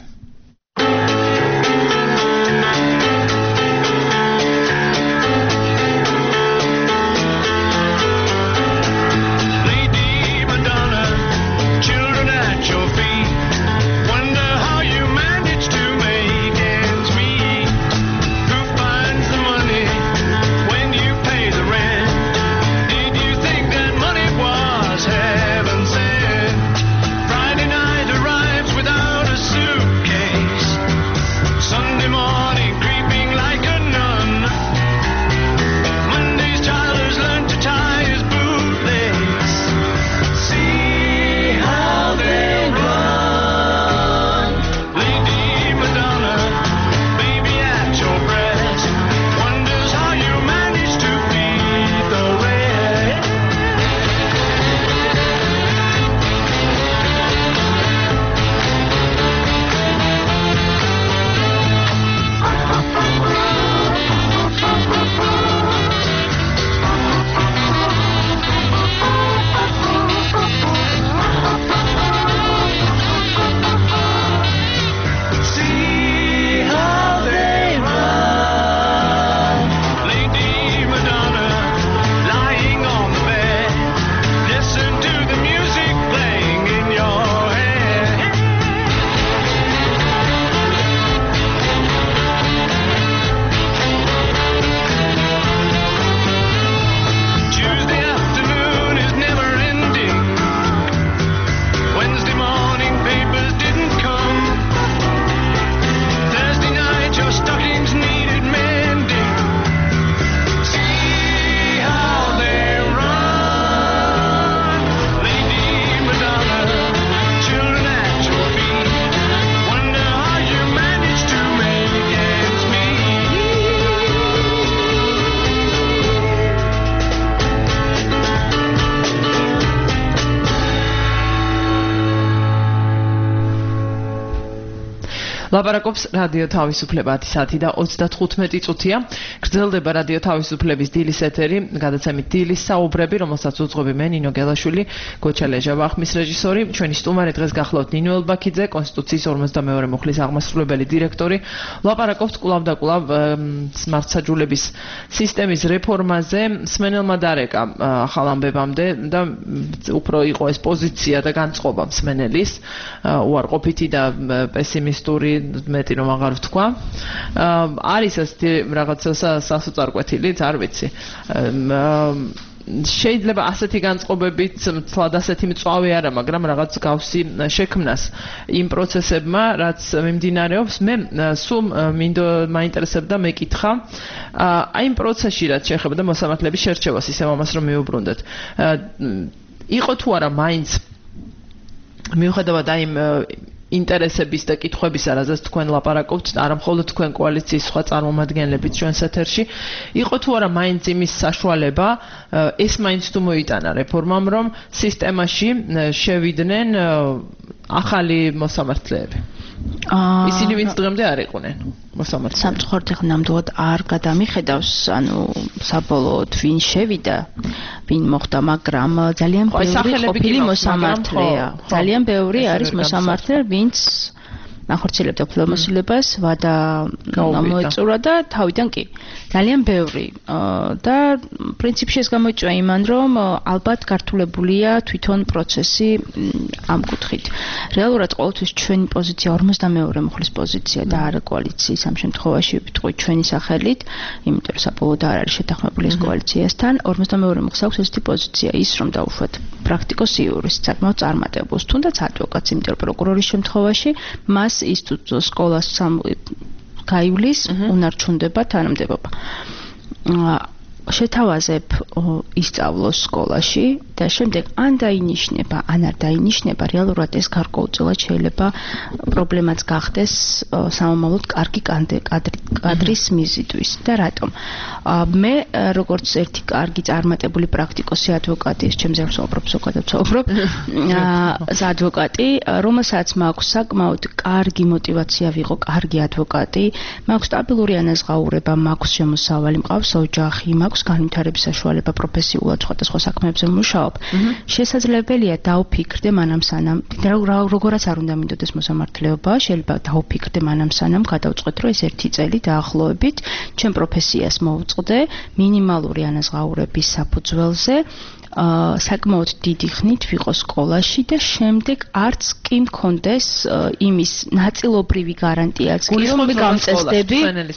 Friday night arrives without a suitcase. ლაპარაკობს რადიო თავისუფლება 10 და 35 წუთია. გრძელდება რადიო თავისუფლების დილის ეთერი, გადაცემით დილის საუბრები, რომელსაც უძღვები მე ნინო გელაშვილი, გოჩა ლეჟავა, ხმის რეჟისორი. ჩვენი სტუმარი დღეს გახლავთ ნინო ელბაქიძე, კონსტიტუციის 52 მუხლის აღმასრულებელი დირექტორი. ლაპარაკობთ კვლავ და კვლავ მართლმსაჯულების სისტემის რეფორმაზე. მსმენელმა დარეკა ახალ ამბებამდე და უფრო იყო ეს პოზიცია და განწყობა მსმენელის, უარყოფითი და პესიმისტური, მეტი რომ აღარ ვთქვა. არის ეს რაღაცა სასოწარკვეთილიც, არ ვიცი. შეიძლება ასეთი განწყობებით თლად ასეთი მწვავე არა, მაგრამ რაღაც გავსი შექმნას იმ პროცესებმა, რაც მიმდინარეობს. მე სულ მაინტერესებდა მეკითხა აი იმ პროცესში, რაც შეეხება და მოსამართლეების შერჩევას, ისევ ამას რომ მიუბრუნდეთ. იყო თუ არა მაინც მიუხედავად აი იმ ინტერესების და კითხვების, რაზეც თქვენ ლაპარაკობთ, არა მხოლოდ თქვენ კოალიციის სხვა წარმომადგენლებით ჩვენს ეთერში, იყო თუ არა მაინც იმის საშუალება, ეს მაინც თუ მოიტანა რეფორმამ, რომ სისტემაში შევიდნენ ახალი მოსამართლეები. ისინი ვინც დღემდე არ იყვნენ მოსამართლეები. სამწუხაროდ ახლა ნამდვილად არ გადამიხედავს, ანუ საბოლოოდ ვინ შევიდა, ვინ მოხდა, მაგრამ ძალიან ბევრი ყოფილი მოსამართლეა. ძალიან ბევრი არის მოსამართლე, ვინც ახორციელებდა უფლებამოსილებას, ვადა გამოეწურა და თავიდან კი. ძალიან ბევრი. და პრინციპში ეს გამოიწვია იმან, რომ ალბათ გართულებულია თვითონ პროცესი ამ კუთხით. რეალურად ყოველთვის ჩვენი პოზიცია 52 მუხლის პოზიცია და არა კოალიციის ამ შემთხვევაში ვიტყვი ჩვენი სახელით, იმიტომ რომ საბოლოოდ არ არის შეთანხმებული ეს კოალიციასთან. 52 მუხლს აქვს ესეთი პოზიცია, ის რომ დაუშვათ პრაქტიკოს იურისტს, საკმაოდ წარმატებულს, თუნდაც ადვოკატს, იმიტომ რომ პროკურორის შემთხვევაში მას ის თუ სკოლას გაივლის, უნარჩუნდება თანამდებობა. შეთავაზებ ისწავლოს სკოლაში და შემდეგ ან დაინიშნება, ან არ დაინიშნება, რეალურად ეს გარკვეულწილად შეიძლება პრობლემაც გახდეს სამომავლოდ კარგი კადრის მიზიდვის. და რატომ? მე როგორც ერთი კარგი წარმატებული პრაქტიკოსი ადვოკატი, ჩემზე არ ვსაუბრობ, ზოგადად ვსაუბრობ, ადვოკატი, რომელსაც მაქვს საკმაოდ კარგი мотиваცია ვიყო კარგი ადვოკატი, მაქვს სტაბილური ანაზღაურება, მაქვს შემოსავალი, მყავს ოჯახი, მაქვს განვითარების საშუალება პროფესიულად სხვადასხვა საქმეებზე ვმუშაობ. შესაძლებელია დავფიქრდე მანამ სანამ, როგორაც არ უნდა მინდოდეს მოსამართლეობა, შეიძლება დავფიქრდე მანამ სანამ გადავწყვეტ, რომ ეს 1 წელი დაახლოებით ჩემ პროფესიას მოვწყდე მინიმალური ანაზღაურების საფუძველზე. საკმაოდ დიდი ხნით ვიყო სკოლაში და შემდეგ არც კი მქონდეს იმის ნაწილობრივი გარანტიაც კი რომ მე გამწესდები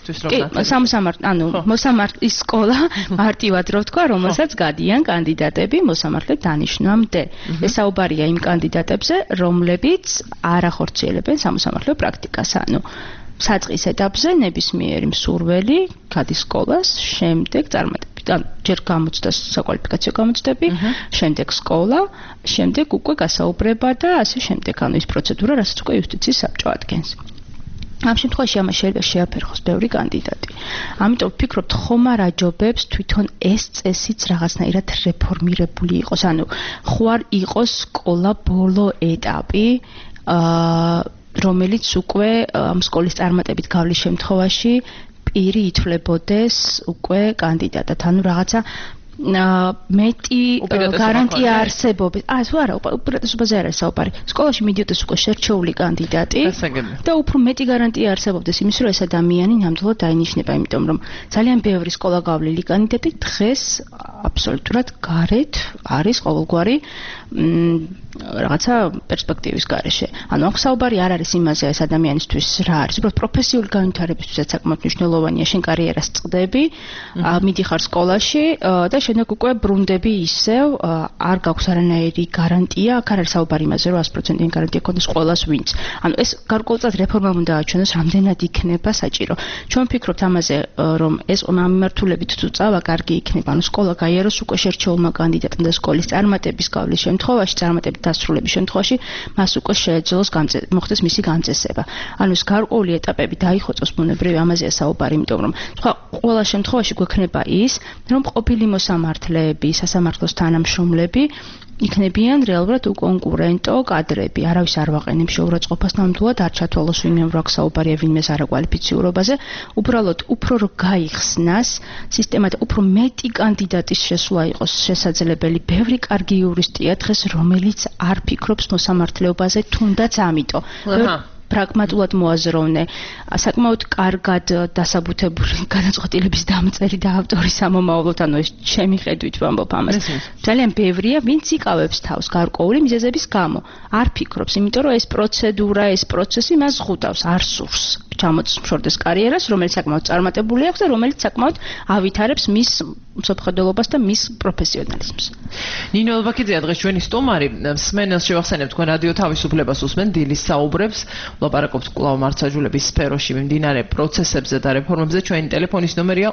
მოსამართლის სკოლა მარტივად რო ვთქვა, რომელსაც გადიან კანდიდატები მოსამართლედ დანიშნვამდე. ეს საუბარია იმ კანდიდატებზე, რომლებიც არ ახორციელებენ სამოსამართლეო პრაქტიკას, ანუ საწყის ეტაპზე ნებისმიერი მსურველი გადის სკოლას, შემდეგ წარმატებით ჯერ გამოწდა საკვალიფიკაციო გამოწდები, შემდეგ სკოლა, შემდეგ უკვე გასაუბრება და ასე შემდეგ, ანუ ის პროცედურა, რასაც უკვე იუსტიციის საბჭო ადგენს. ამ შემთხვევაში ამას შეიძლება შეაფერხოს ბევრი კანდიდატი. ამიტომ ვფიქრობთ, ხომ არ აჯობებს თვითონ ეს წესიც რაღაცნაირად რეფორმირებული იყოს, ანუ ხوار იყოს სკოლა ბოლო ეტაპი, რომელიც უკვე ამ სკოლის წარმატებით გავლის შემთხვევაში პირი ითვლებოდეს უკვე კანდიდატად, ანუ რაღაცა მეტი გარანტია არსებობის. თუ არა, უპირატესობაზე არ არის საუბარი. სკოლაში მიდიოდეს უკვე შერჩეული კანდიდატი და უფრო მეტი გარანტია არსებობდეს იმის, რომ ეს ადამიანი ნამდვილად დაინიშნება, იმიტომ რომ ძალიან ბევრი სკოლა გავლილი კანდიდატი დღეს აბსოლუტურად გარეთ არის ყოველგვარი რაღაცა პერსპექტივის გარეშე. ანუ აქ საუბარი არ არის იმაზე, ეს ადამიანისთვის რა არის, უბრალოდ პროფესიული განვითარებისთვისაც საკმაოდ მნიშვნელოვანია, შენ კარიერას წდები, მიდიხარ სკოლაში და შემდეგ უკვე ბრუნდები ისევ, არ გაქვს არანაირი გარანტია, აქ არ არის საუბარი იმაზე, რომ 100% გარანტია ქონდეს ყველას ვინც. ანუ ეს გარკვეულწილად რეფორმამ უნდა აჩვენოს, რამდენად იქნება საჭირო. ჩვენ ვფიქრობთ ამაზე, რომ ეს ამ მიმართულებით თუ წავა, კარგი იქნება. ანუ სკოლა გაიაროს უკვე შერჩეულმა კანდიდატმა და სკოლის წარმატების გავლის შემთხვევაში, წარმატებით დასრულების შემთხვევაში, მას უკვე შეეძლოს მოხდეს მისი გამწესება. ანუ ეს გარკვეული ეტაპები დაიხოცოს ბუნებრივი, ამაზეა საუბარი, იმიტომ რომ სხვა ყველა შემთხვევაში გვექნება ის, რომ ყოფილი მოსამართლე მოსამართლეები, სასამართლოს თანამშრომლები იქნებიან რეალურად უკონკურენტო კადრები. არავის არ ვაყენებ შეურაცხყოფას ნამდვილად არ ჩათვალოს ვინმე რა საუბარია ვინმეს არაკვალიფიციურობაზე. უბრალოდ უფრო რომ გაიხსნას სისტემად უფრო მეტი კანდიდატის შესვლა იყოს შესაძლებელი. ბევრი კარგი იურისტია დღეს რომელიც არ ფიქრობს მოსამართლეობაზე თუნდაც ამიტომ. პრაგმატულად მოაზროვნე, საკმაოდ კარგად დასაბუთებული გადაწყვეტილების დამწერი და ავტორის სამომავლოდ, ანუ ეს ჩემი ხედვით ვამბობ ამას. ძალიან ბევრია, ვინც იკავებს თავს გარკვეული მიზეზების გამო. არ ფიქრობს, იმიტომ რომ ეს პროცედურა, ეს პროცესი მას ზღუდავს, არ სურს ჩამოწმშორდეს კარიერას, რომელიც საკმაოდ წარმატებული აქვს და რომელიც საკმაოდ ავითარებს მის მსოფლმხედველობას და მის პროფესიონალიზმს. ნინო ელბაქიძეა დღეს ჩვენი სტუმარი. მსმენელს შევახსენებთ, თქვენ რადიო თავისუფლებას უსმენთ დილის საუბრებს, ლაპარაკობთ კვლავ მართლმსაჯულების სფეროში მიმდინარე პროცესებზე და რეფორმებზე. ჩვენი ტელეფონის ნომერია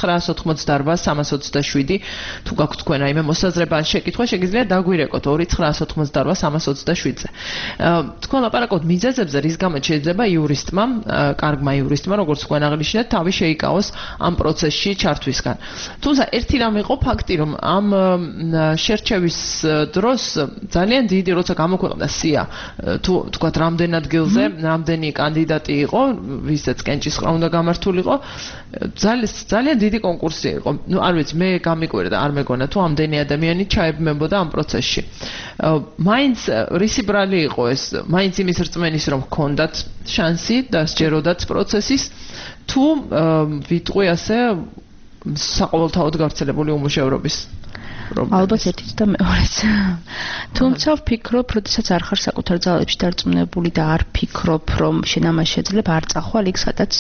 2988327. თუ გაქვთ თქვენ რაიმე მოსაზრება ან შეკითხვა, შეგიძლიათ დაგვირეკოთ 2988327-ზე. თქვენ ლაპარაკობთ მიზეზებზე, რის გამოც შეიძლება იურისტმა, კარგმა იურისტმა, როგორც თქვენ აღნიშნეთ, თავი შეიკავოს ამ პროცესში ჩართვისგან. თუმცა ერთი რამ იყო ფაქტი, რომ ამ შერჩევის დროს ძალიან დიდი როცა გამოქვეყნდა სია, თუ თქვათ რამდენ ადგილზე, რამდენი კანდიდატი იყო, ვისაც კენჭისყრა უნდა გამართულიყო, ძალიან დიდი კონკურსი იყო. ნუ არ ვიცი, მე გამიკვირდა, არ მეგონა თუ ამდენი ადამიანი ჩაებმებოდა ამ პროცესში. მაინც რისი ბრალი იყო ეს? მაინც იმის რწმენის რომ ჰქონდათ შანსი და სჯეროდათ პროცესის, თუ ვიტყვი ასე საყოველთაოდ გავრცელებული უმუშევრობის პრობლემის. ალბათ ერთიც და მეორეც. თუმცა ვფიქრობ, როდესაც არ ხარ საკუთარ ძალებში დარწმუნებული და არ ფიქრობ, რომ შენ ამას შეძლებ, არ წახვალ იქ, სადაც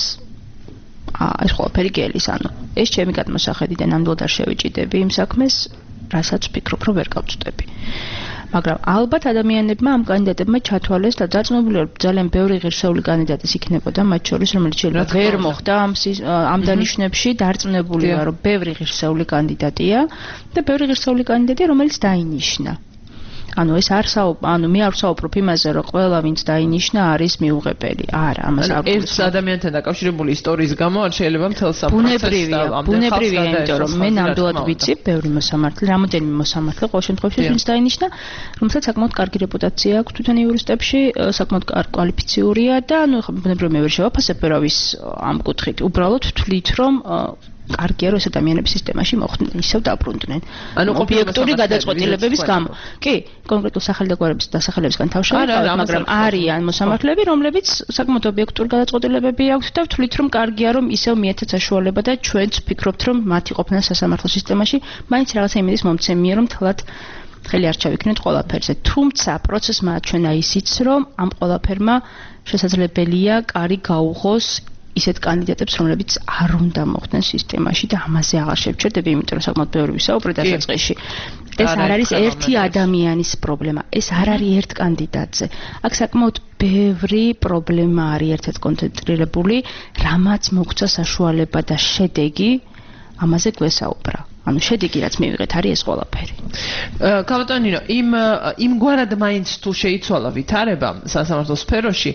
ეს ყველაფერი გელის, ანუ ეს ჩემი გადმოსახედი და ნამდვილად არ შევიჭიდები იმ საქმეს, რასაც ვფიქრობ, რომ ვერ გავწვდები. მაგრამ ალბათ ადამიანებმა ამ კანდიდატებმა ჩათვალეს და დარწმუნებული ვარ, ძალიან ბევრი ღირსეული კანდიდატის იქნებოდა, მათ შორის რომელიც შეიძლება ვერ მოხდა ამ დანიშნებში, დარწმუნებული ვარ, რომ ბევრი ღირსეული კანდიდატია და ბევრი ღირსეული კანდიდატია, რომელიც დაინიშნა. ანუ ეს არ ანუ მე არ ვსაუბრობ იმაზე, რომ ყველა ვინც დაინიშნა არის მიუღებელი. არა, ამას არ ვთქვი. ეს ადამიანთან დაკავშირებული ისტორიის გამო არ შეიძლება მთელ საპროცესს ბუნებრივია, იმიტომ რომ მე ნამდვილად ვიცი, ბევრი მოსამართლე, რამოდენიმე მოსამართლე ყოველ შემთხვევაში ვინც დაინიშნა, რომელსაც საკმაოდ კარგი რეპუტაცია აქვს თვითონ იურისტებში, საკმაოდ კვალიფიციურია და ანუ ბუნებრივია მე ვერ შევაფასებ ვერავის ამ კუთხით. უბრალოდ ვთვლით, რომ კარგია რომ ეს ადამიანები სისტემაში მოხვდნენ, ისევ დაბრუნდნენ. ანუ ობიექტური გადაწყვეტილებების გამო. კი, კონკრეტულ სახელდაგვარების დასახელებისგან თავშევიდეთ, მაგრამ არიან მოსამართლეები, რომლებიც საკმაოდ ობიექტური გადაწყვეტილებები აქვთ და ვთვლით, რომ კარგია რომ ისევ მიეცათ საშუალება და ჩვენც ვფიქრობთ, რომ მათი ყოფნა სასამართლო სისტემაში მაინც რაღაცა იმედის მომცემია, რომ თლად ხელი არ ჩავიქნეთ ყველაფერზე. თუმცა პროცესმა აჩვენა ისიც, რომ ამ ყველაფერმა შესაძლებელია კარი გაუღოს ისეთ კანდიდატებს, რომლებიც არ უნდა მოხვდნენ სისტემაში და ამაზე აღარ შევჩერდები, იმიტომ რომ საკმაოდ ბევრი ვისაუბრე დასაწყისში. ეს არ არის ერთი ადამიანის პრობლემა, ეს არ არის ერთ კანდიდატზე. აქ საკმაოდ ბევრი პრობლემა არის ერთად კონცენტრირებული, რამაც მოგვცა საშუალება და შედეგი ამაზე გვესაუბრა. ანუ შედეგი რაც მივიღეთ არის ეს ყველაფერი. კალატონინო, იმ გვარად მაინც თუ შეიცვალა ვითარება სასამართლო სფეროში,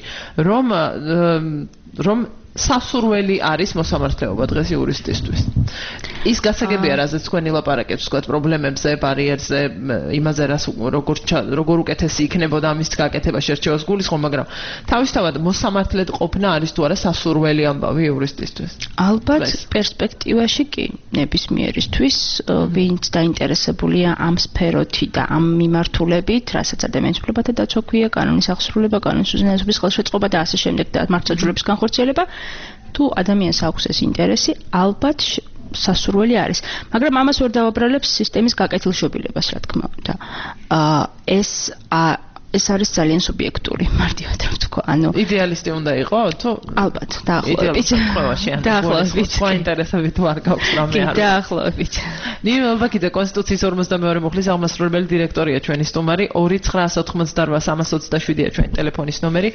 რომ სასურველი არის მოსამართლეობა დღეს იურისტისთვის. ის გასაგებია, რაზეც თქვენი ლაპარაკებს, თქვათ პრობლემებზე, ბარიერზე, იმაზე, როგორ უკეთესი იქნებოდა ამის გაკეთება შერჩევას გულისხმობ, მაგრამ თავისთავად მოსამართლედ ყოფნა არის თუ არა სასურველი ამბავი იურისტისთვის. ალბათ პერსპექტივაში კი, ნებისმიერისთვის, ვინც დაინტერესებულია ამ სფეროთი და ამ მიმართულებით, რასაც ადამიანის უფლებათა დაცვა ქვია, კანონის აღსრულება, კანონის უზენაესობის ხელშეწყობა და ასე შემდეგ და მართლმსაჯულების განხორციელება, თუ ადამიანს აქვს ეს ინტერესი, ალბათ სასურველი არის. მაგრამ ამას ვერ დავაბრალებს სისტემის გაკეთილშობილებას, რა თქმა უნდა. ეს არის ძალიან სუბიექტური, მარტივად რომ ვთქვა. ანუ იდეალისტი უნდა იყო, თუ ალბათ, დაახლოებით. დაახლოებით. სხვა ინტერესები თუ არ გაქვს რამე არ. დაახლოებით. ნინო ელბაქიძე, კონსტიტუციის 52 მუხლის აღმასრულებელი დირექტორია ჩვენი სტუმარი, 2988327-ია ჩვენი ტელეფონის ნომერი,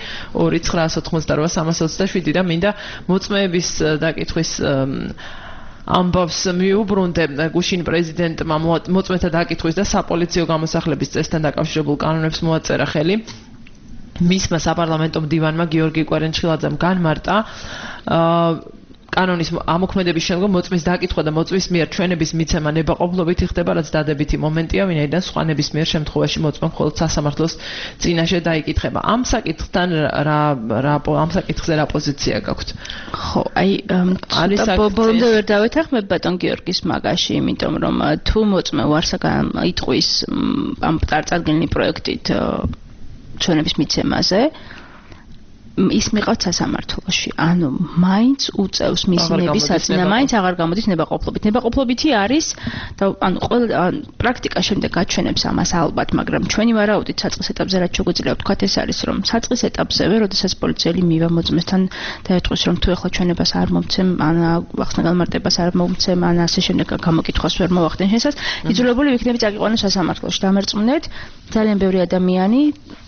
2988327 და მინდა მოწმეების დაკითხვის ამბავს მიუბრუნდე გუშინ პრეზიდენტმა მოწმეთა დაკითხვის და საპოლიციო გამოსახლების წესთან დაკავშირებულ კანონებს მოაწერა ხელი. მისმა საპარლამენტო მდივანმა გიორგი კვერენჩხილაძემ განმარტა კანონის ამოქმედების შემდგომ მოწმის დაკითხვა და მოწმის მიერ ჩვენების მიცემა ნებაყოფლობით იხდება, რაც დადებითი მომენტია, ვინაიდან სხვა ნებისმიერ შემთხვევაში მოწმა მხოლოდ სასამართლოს წინაშე დაიკითხება. ამ საკითხთან ამ საკითხზე რა პოზიცია გაქვთ? ხო, აი ბოლომდე ვერ დავეთანხმებ ბატონ გიორგის მაგაში, იმიტომ რომ თუ მოწმე ვარსაგან იტყვის ამ წარდგენილი პროექტით ჩვენების მიცემაზე ის მიყავთ სასამართლოში. ანუ მაინც უწევს მისი ნების საწინა, მაინც აღარ გამოდის ნებაყოფლობით. ნებაყოფლობითი არის და ანუ ყველა პრაქტიკა შემდეგ გაჩვენებს ამას ალბათ, მაგრამ ჩვენი ვარაუდით საწყის ეტაპზე რაც შეგვიძლია ვთქვათ ეს არის, რომ საწყის ეტაპზევე, როდესაც პოლიციელი მივა მოწმესთან და ეთქვის, რომ თუ ეხლა ჩვენებას არ მომცემ, ან ახსნა განმარტებას არ მომცემ, ან ასე შემდეგ გამოკითხვას ვერ მოვახდენ შესაძ, იძულებული ვიქნები წაიყვანოს სასამართლოში. დამერწმუნეთ, ძალიან ბევრი ადამიანი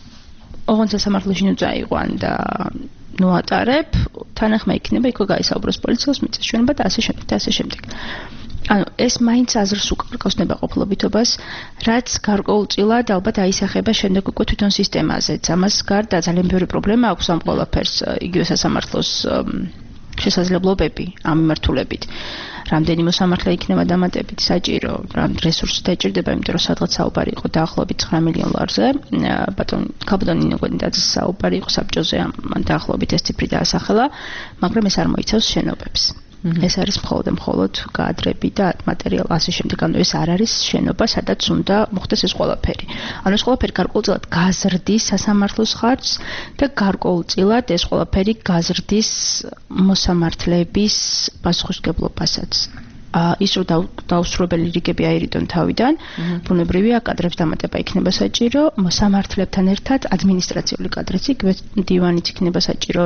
ოღონდ სასამართლოში ნუ წაიყვან და ნუ ატარებ, თანახმა იქნება, იქ გაისაუბროს პოლიციას, მიწის ჩვენება და ასე შემდეგ და ასე შემდეგ. ანუ ეს მაინც აზრს უკარგავს ნებაყოფლობითობას, რაც გარკვეულწილად ალბათ აისახება შემდეგ უკვე თვითონ სისტემაზეც. ამას გარდა ძალიან ბევრი პრობლემა აქვს ამ ყველაფერს იგივე სასამართლოს შესაძლებლობები ამ მიმართულებით. რამდენი მოსამართლე იქნება დამატებით საჭირო, რამ რესურსი დაჭირდება, იმიტომ რომ სადღაც საუბარი იყო დაახლოებით 9 მილიონ ლარზე. კაბადონ ნინო გონდაძის საუბარი იყო საბჭოზე, ამ დაახლოებით ეს ციფრი დაასახელა, მაგრამ ეს არ მოიცავს შენობებს. ეს არის მხოლოდ კადრები და მატერიალი ასე შემდეგ. ანუ ეს არ არის შენობა, სადაც უნდა მოხდეს ეს ყველაფერი. ანუ ეს ყველაფერი გარკვეულწილად გაზრდის სასამართლოს ხარჯს და გარკვეულწილად ეს ყველაფერი გაზრდის მოსამართლეების პასუხისმგებლობასაც. ის რომ დაუსრულებელი რიგები აირიდონ თავიდან, ბუნებრივია კადრებს დამატება იქნება საჭირო, მოსამართლებთან ერთად ადმინისტრაციული კადრიც იქნება, დივანიც იქნება საჭირო.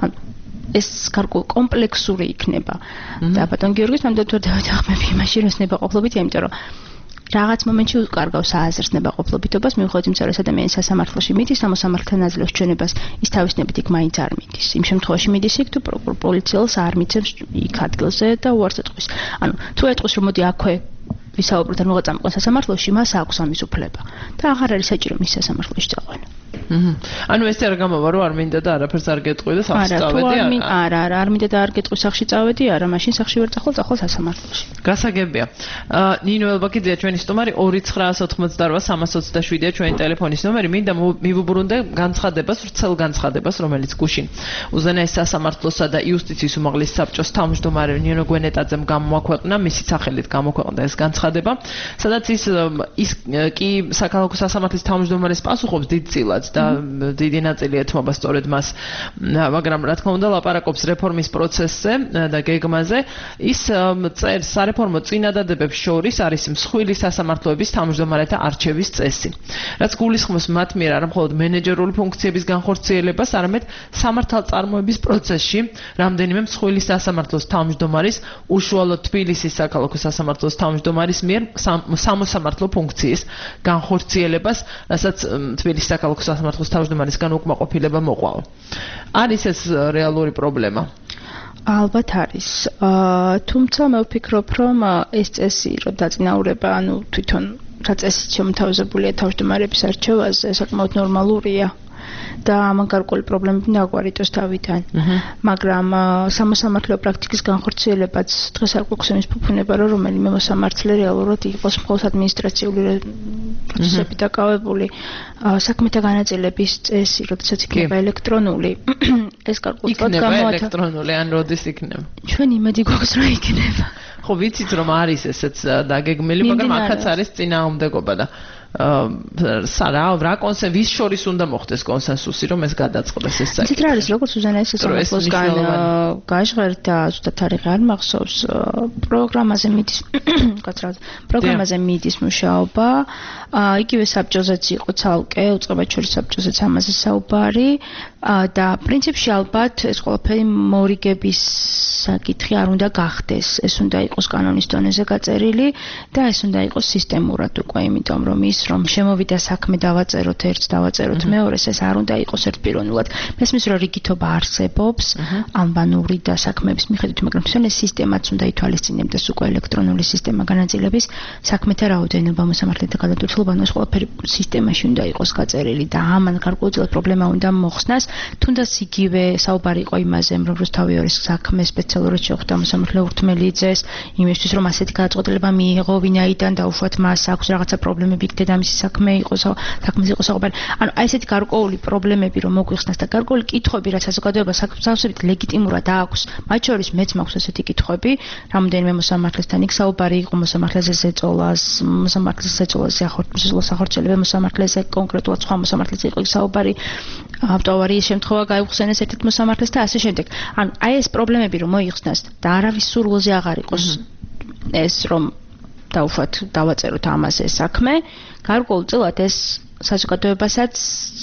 ეს გარკვეულ კომპლექსური იქნება. და ბატონ გიორგის ნამდვილად ვერ დავეთანხმები იმაში, რომ ნებაყოფლობითია, იმიტომ რომ რაღაც მომენტში უკარგავს აზრს ნებაყოფლობითობას, მიუხედავად იმისა, რომ ეს ადამიანი სასამართლოში მიდის და მოსამართლეთან აძლევს ჩვენებას, ის თავისნებით იქ მაინც არ მიდის. იმ შემთხვევაში მიდის იქ, თუ პოლიციელს არ მიცემს იქ ადგილზე და უარს ეთყვის. ანუ თუ ეთყვის, რომ მოდი აქვე ვისაუბროთ და მოღაწამყო სასამართლოში, მას აქვს ამის უფლება და აღარ არის საჭირო მის სასამართლოში წაყვანა. ანუ ეს არ გამოვა, რომ არ მინდა და არაფერს არ გეტყვი და სახში წავედი? არა, არ მინდა და არ გეტყვი სახში წავედი, არა, მაშინ სახში ვერ წახვალ სასამართლოში. გასაგებია. ნინო ელბაკიძეა ჩვენი სტუმარი, 2988327-ია ჩვენი ტელეფონის ნომერი. მინდა მივუბრუნდე განცხადებას, ვრცელ განცხადებას, რომელიც გუშინ უზენაეს სასამართლოსა და იუსტიციის უმაღლეს საბჭოს თავმჯდომარე ნინო გვენეტაძემ გამოაქვეყნა, მისი სახელით გამოქვეყნდა ეს განცხადება, სადაც ის კი საქალაქო სასამართლოს თავმჯდომარეს პასუხობს დიდწილად და დიდი ნაწილი ეთმობა სწორედ მას, მაგრამ რა თქმა უნდა ლაპარაკობს რეფორმის პროცესზე და გეგმაზე. ის წერს სარეფორმო წინადადებებს შორის არის მსხვილი სასამართლოების თავმჯდომარეთა არჩევის წესი, რაც გულისხმობს მათ მიერ არა მხოლოდ მენეჯერული ფუნქციების განხორციელებას, არამედ სამართალწარმოების პროცესში რამდენიმე მსხვილი სასამართლოს თავმჯდომარის, უშუალოდ თბილისის საქალაქო სასამართლოს თავმჯდომარის მიერ სამოსამართლო ფუნქციის განხორციელებას, რასაც თბილისის საქალაქო სასამართლოს თავმჯდომარისგან უკმაყოფილება მოყვა. არის ეს რეალური პრობლემა? ალბათ არის. თუმცა მე ვფიქრობ, რომ ეს წესი, რომ დაწინაურება, ანუ თვითონ რა წესით შემოთავაზებულია თავმჯდომარების არჩევაზე, საკმაოდ ნორმალურია. და ამან გარკვეული პრობლემები დაგვარიტოს თავიდან. მაგრამ სამოსამართლეო პრაქტიკის განხორციელებაც დღეს არ გვაქვს იმის ფუფუნება, რომ რომელიმე მოსამართლე რეალურად იყოს მხოლოდ ადმინისტრაციული პროცესები დაკავებული. საქმეთა განაწილების წესი, როდესაც იქნება ელექტრონული, ეს გარკვეულწილად იქნება ელექტრონული, ან როდის იქნება? ჩვენ იმედი გვაქვს, რომ იქნება. ხო, ვიცით რომ არის ესეც დაგეგმილი, მაგრამ აქაც არის წინააღმდეგობა და რა ვის შორის უნდა მოხდეს კონსენსუსი, რომ ეს გადაწყდეს ეს საკითხი. ცით რა არის, როგორც უზენაეს სასამართლოსგან გაჟღერდა, ზუსტად თარიღი არ მახსოვს, პროგრამაზე მიდის მუშაობა, იგივე საბჭოზეც იყო ცალკე, უწყებად შორის საბჭოზეც ამაზე საუბარი და პრინციპში ალბათ ეს ყველაფერი მორიგების საკითხი არ უნდა გახდეს, ეს უნდა იყოს კანონის დონეზე გაწერილი და ეს უნდა იყოს სისტემურად უკვე, იმიტომ რომ ის რომ შემოვიდა საქმე დავაწეროთ ერთს, დავაწეროთ მეორეს, ეს არ უნდა იყოს ერთპიროვნულად. მესმის რომ რიგითობა არსებობს, ანბანური და საქმეების მიხედვით, მაგრამ თვითონ ეს სისტემაც უნდა ითვალისწინებდეს უკვე ელექტრონული სისტემა განაწილების საქმეთა რაოდენობა, მოსამართლეთა გადატვირთულობა, ეს ყველაფერი სისტემაში უნდა იყოს გაწერილი და ამან გარკვეულწილად პრობლემა უნდა მოხსნას. თუნდაც იგივე საუბარი იყო იმაზე, რომ რუსთავიორის საქმე სპეციალურად შეხვდა მოსამართლე ურთმელიძეს, იმისთვის რომ ასეთი გადაწყვეტილება მიიღო, ვინაიდან დაუშვათ მას აქვს რაღაცა პრობლემები, დედამისის საქმე იყო საუბარი. ანუ აი ესეთი გარკვეული პრობლემები რომ მოგვიხსნას და გარკვეული კითხვები, რაც საზოგადოებას საკმაოდ ლეგიტიმურად აქვს. მათ შორის მეც მაქვს ესეთი კითხვები, რამდენიმე მოსამართლესთან იქ საუბარი იყო მოსამართლეზე ზეწოლაზე ახორციელებენ მოსამართლეზე კონკრეტულად სხვა მოსამართლეზე იყო საუბარი. ავტოავარიის შემთხვევა გაიხსენეს ერთ მოსამართლეს და ასე შემდეგ. ანუ აი ეს პრობლემები რომ მოიხსნას და არავის სურვილზე აღარ იყოს ეს რომ დაუშვათ დავაწეროთ ამაზე საქმე, გარკვეულწილად ეს საზოგადოებასაც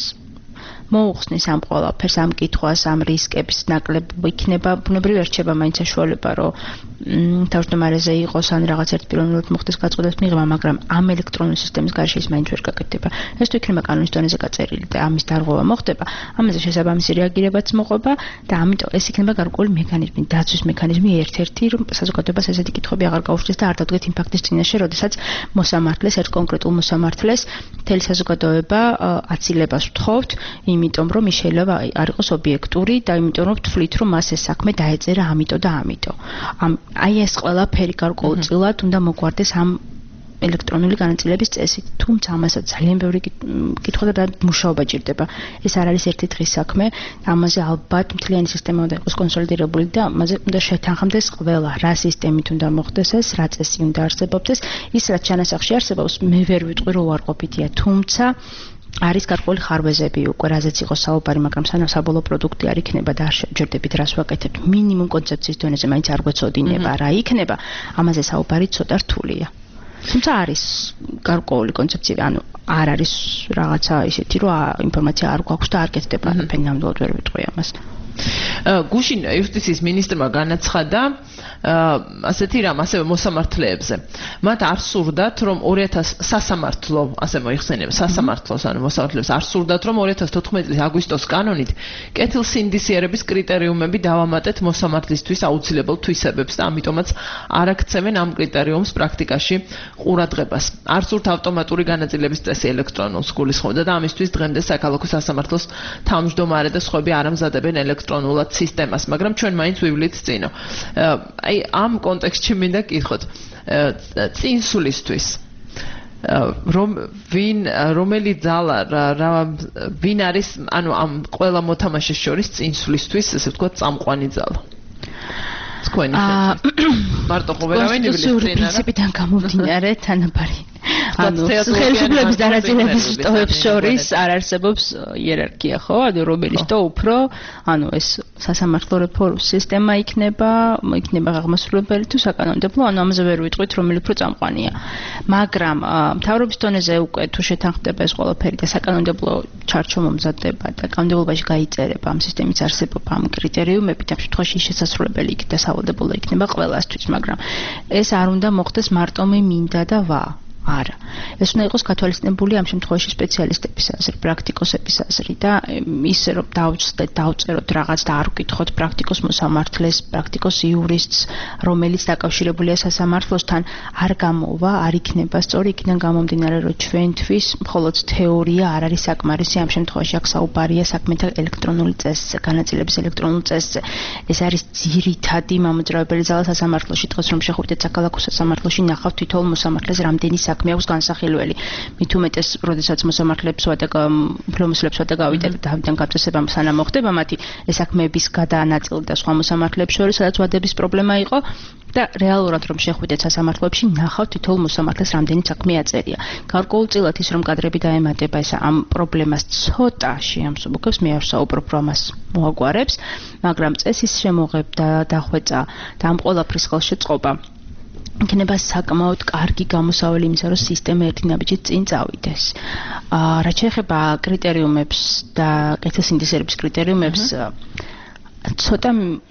მოუხსნის ამ ყველაფერს, ამ კითხვას, ამ რისკების ნაკლები იქნება, ბუნებრივი რჩება მაინც საშუალება, რომ თავმჯდომარეზე იყოს ან რაღაც ერთპიროვნულად მოხდეს გადაწყვეტილების მიღება, მაგრამ ამ ელექტრონული სისტემის გარშე ის მაინც ვერ გაკეთდება. ეს თუ იქნება კანონის დონეზე გაწერილი და ამის დარღვევა მოხდება, ამაზე შესაბამისი რეაგირებაც მოყვება და ამიტომ ეს იქნება გარკვეული მექანიზმი, დაცვის მექანიზმი ერთ-ერთი, რომ საზოგადოებას ესეთი კითხვები აღარ გაუჩნდეს და არ დადგეთ იმ ფაქტის წინაშე, როდესაც მოსამართლეს, ერთ კონკრეტულ მოსამართლეს მთელი საზოგადოება აცილებას ვთხოვთ, იმიტომ რომ ის შეიძლება არ იყოს ობიექტური და იმიტომ რომ ვთვლით რომ მას ეს საქმე დაეწერა ამიტომ და ამიტომ. აი ეს ყველაფერი გარკვეულწილად უნდა მოგვარდეს ამ ელექტრონული განაწილების წესით. თუმცა ამასაც ძალიან ბევრი კითხვა და მუშაობა ჭირდება. ეს არ არის ერთი დღის საქმე. ამაზე ალბათ მთლიანი სისტემა უნდა იყოს კონსოლიდირებული და ამაზე უნდა შეთანხმდეს ყველა, რა სისტემით უნდა მოხდეს ეს, რა წესი უნდა არსებობდეს. ის რაც ჩანასახში არსებობს, მე ვერ ვიტყვი რომ უარყოფითია, თუმცა არის გარკვეული ხარვეზები უკვე, რაზეც იყო საუბარი, მაგრამ სანამ საბოლოო პროდუქტი არ იქნება და არ შევჯერდებით რას ვაკეთებთ, მინიმუმ კონცეფციის დონეზე მაინც არ გვეცოდინება რა იქნება, ამაზე საუბარი ცოტა რთულია. თუმცა არის გარკვეული კონცეფცია, ანუ არ არის რაღაცა ისეთი, რომ ინფორმაცია არ გვაქვს და არ კეთდება, ნამდვილად ვერ ვიტყვი ამას. გუშინ იუსტიციის მინისტრმა განაცხადა ასეთი რამ, ასევე მოსამართლეებზე. მათ არ სურდათ, რომ 2000 სასამართლო, ასე მოიხსენიება, სასამართლოს, ანუ მოსამართლეებს არ სურდათ, რომ 2014 წლის აგვისტოს კანონით კეთილსინდისიერების კრიტერიუმები დავამატეთ მოსამართლისთვის აუცილებელ თვისებებს და ამიტომაც არ აქცევენ ამ კრიტერიუმს პრაქტიკაში ყურადღებას. არ სურთ ავტომატური განაწილების წესი ელექტრონულს გულისხმობდა და ამისთვის დღემდე საქალაქო სასამართლოს თავმჯდომარე და სხვები არ ამზადებენ ელექტრონულად სისტემას, მაგრამ ჩვენ მაინც ვივლით წინო. აი ამ კონტექსტში მინდა კითხოთ, წინსვლისთვის რომელი ძალა ვინ არის, ანუ ამ ყველა მოთამაშეს შორის წინსვლისთვის, ესე ვთქვათ, წამყვანი ძალა. თქვენი მარტო ხო ვერავინ იბლის წინ არა? პრინციპიდან გამომდინარე თანაბარი. ანუ ხელისუფლების დანაწილების შტოებს შორის არ არსებობს იერარქია, ხო? ანუ რომელიც შტო უფრო, ანუ ეს სასამართლო რეფორმის სისტემა იქნება აღმასრულებელი თუ საკანონმდებლო, ანუ ამაზე ვერ ვიტყვით, რომელი უფრო წამყვანია. მაგრამ მთავრობის დონეზე უკვე თუ შეთანხმდება ეს ყველაფერი და საკანონმდებლო ჩარჩო მომზადდება და კანონმდებლობაში გაიწერება ამ სისტემის არსებობა, ამ კრიტერიუმებით, ამ შემთხვევაში შესაძლებელი იქნება და სავალდებულო იქნება ყველასთვის, მაგრამ ეს არ უნდა მოხდეს მარტო მე მინდა და ვა. არა. ეს უნდა იყოს გათვალისწინებული ამ შემთხვევაში სპეციალისტების აზრი, პრაქტიკოსების აზრი და ისე რომ დავწეროთ რაღაც და არ ვკითხოთ პრაქტიკოს მოსამართლეს, პრაქტიკოს იურისტს, რომელიც დაკავშირებულია სასამართლოსთან, არ გამოვა, არ იქნება სწორი იქიდან გამომდინარე, რომ ჩვენთვის მხოლოდ თეორია არ არის საკმარისი ამ შემთხვევაში აქ საუბარია საქმეთა ელექტრონული წესზე, განაწილების ელექტრონულ წესზე. ეს არის ძირითადი მამოძრავებელი ძალა სასამართლოში. დღეს რომ შევხვდეთ საქალაქო სასამართლოში, ნახავთ თითოეულ მოსამართლეს რამდენი საქმე აქვს განსახილველი. მით უმეტეს, როდესაც მოსამართლეებს უფლებამოსილებს გადავიდეთ და ამიტომ გაწესებამ სანამ მოხდება მათი ეს საქმეების გადანაწილება და სხვა მოსამართლეებს შორის, სადაც ვადების პრობლემა იყო და რეალურად რომ შეხვიდეთ სასამართლოებში, ნახავთ თითოეულ მოსამართლეს რამდენი საქმე აწერია. გარკვეულწილად ის რომ კადრები დაემატება ეს ამ პრობლემას ცოტა შეამსუბუქებს, მე არ ვსაუბრობ რომ ამას მოაგვარებს, მაგრამ წესის შემოღება, დახვეწა და ამ ყველაფრის ხელშეწყობა იქნება საკმაოდ კარგი გამოსავალი იმისა, რომ სისტემა ერთი ნაბიჯით წინ წავიდეს. რაც შეეხება კრიტერიუმებს და კეთილსინდისიერების კრიტერიუმებს, ცოტა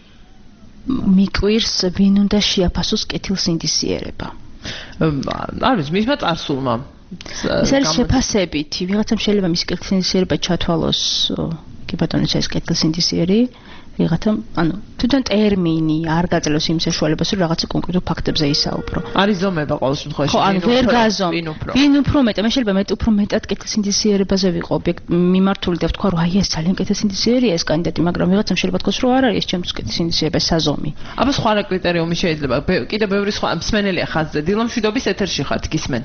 მიკვირს, ვინ უნდა შეაფასოს კეთილსინდისიერება. არის მისმა წარსულმა ეს არის შეფასებითი, ვიღაცამ შეიძლება მის კეთილსინდისიერება ჩათვალოს, კი ბატონო, ეს კეთილსინდისიერი ვიღაცამ, თვითონ ტერმინი არ გაძლევს იმ საშუალებას, რომ რაღაცა კონკრეტულ ფაქტებზე ისაუბრო. არის ზომება ყოველ შემთხვევაში. ხო, ვერ გაზომ. ვინ უფრო მეტად, მე შეიძლება უფრო მეტად კეთილსინდისიერებაზე ვიყო მიმართული და ვთქვა, რომ ეს ძალიან კეთილსინდისიერია ეს კანდიდატი, მაგრამ ვიღაცამ შეიძლება თქვას, რომ არ არის ჩემთვის კეთილსინდისიერება საზომი. აბა სხვა რა კრიტერიუმი შეიძლება? კიდევ ბევრი სხვა მსმენელია ხაზზე. დილამშვიდობის ეთერში ხართ, გისმენთ.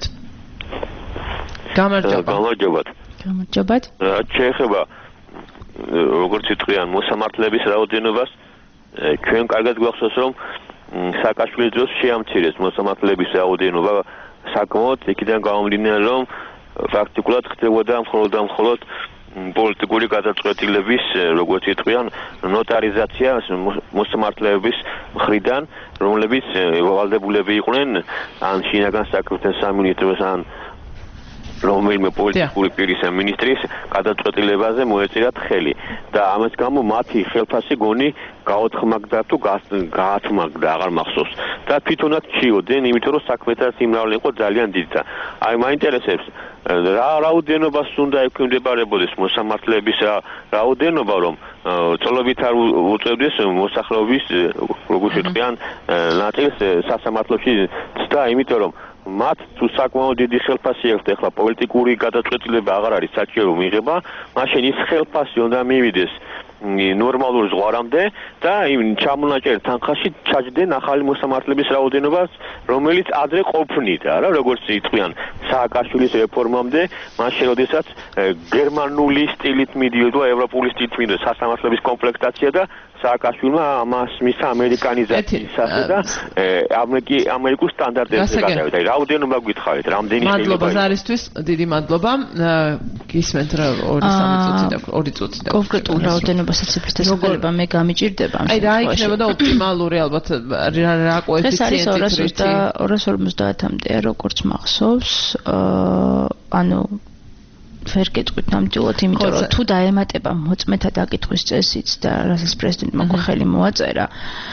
გამარჯობა. გამარჯობათ. შეეხება როგორც იტყვიან მოსამართლეების რაოდენობას, ჩვენ კარგად გვახსოვს, რომ სააკაშვილის დროს შეამცირეს მოსამართლეების რაოდენობა საკმაოდ, იქიდან გამომდინარე, რომ ფაქტიკულად ხდებოდა მხოლოდ პოლიტიკური გადაწყვეტილების, როგორც იტყვიან, ნოტარიზაცია მოსამართლეების მხრიდან, რომლებიც ვალდებულები იყვნენ ან შინაგან საქმეთა სამინისტროს ან რომელიმე პოლიტიკური პირის მინისტრის გადაწყვეტილებაზე მოეწირათ ხელი და ამას გამო მათი ხელფასი გონი გაოთხმაგდა თუ გაათმაგდა, აღარ მახსოვს და თვითონაც ჩიოდნენ, იმიტომ რომ საქმეთა სიმრავლე იყო ძალიან დიდი და აი მაინტერესებს რა რაოდენობას უნდა ექვემდებარებოდეს მოსამართლეების რაოდენობა, რომ წლობით არ უწევდეს მოსახლეობის, როგორც იტყვიან, ნაწილს სასამართლოში და იმიტომ რომ მათ თუ საკმაოდ დიდი ხელფასი აქვს, ეხლა პოლიტიკური გადაწყვეტილება აღარ არის საჭირო მიიღება, მაშინ ის ხელფასი უნდა მივიდეს ნორმალურ ზღვარამდე და იმ ჩამონაჭერ თანხაში ჩაჯდნენ ახალი მოსამართლეების რაოდენობას, რომელიც ადრე ყოფნიდა, რა, როგორც იტყვიან, სააკაშვილის რეფორმამდე, მაშინ როდესაც გერმანული სტილით მიდიოდა, ევროპული სტილით მიდიოდა სასამართლების კომპლექტაცია და სააკაშვილმა ამას მისცა ამერიკანიზაციასა და ამერიკულ სტანდარტებზე გადავიდა. რაოდენობა გითხარით, რამდენი შეიძლება? მადლობა ზარისთვის, დიდი მადლობა. გისმენთ რა 2 წუთი და კონკრეტულ რაოდენობასაც ციფრთან შეიძლება მე გამიჭირდება. აი რა იქნებოდა ოპტიმალური ალბათ რა კოეფიციენტით? ეს არის 250-მდე, როგორც მახსოვს. ანუ ვერ გეტყვით ნამდვილად, იმიტომ რომ თუ დაემატება მოწმეთა დაკითხვის წესიც და რასაც პრეზიდენტმა ხელი მოაწერა,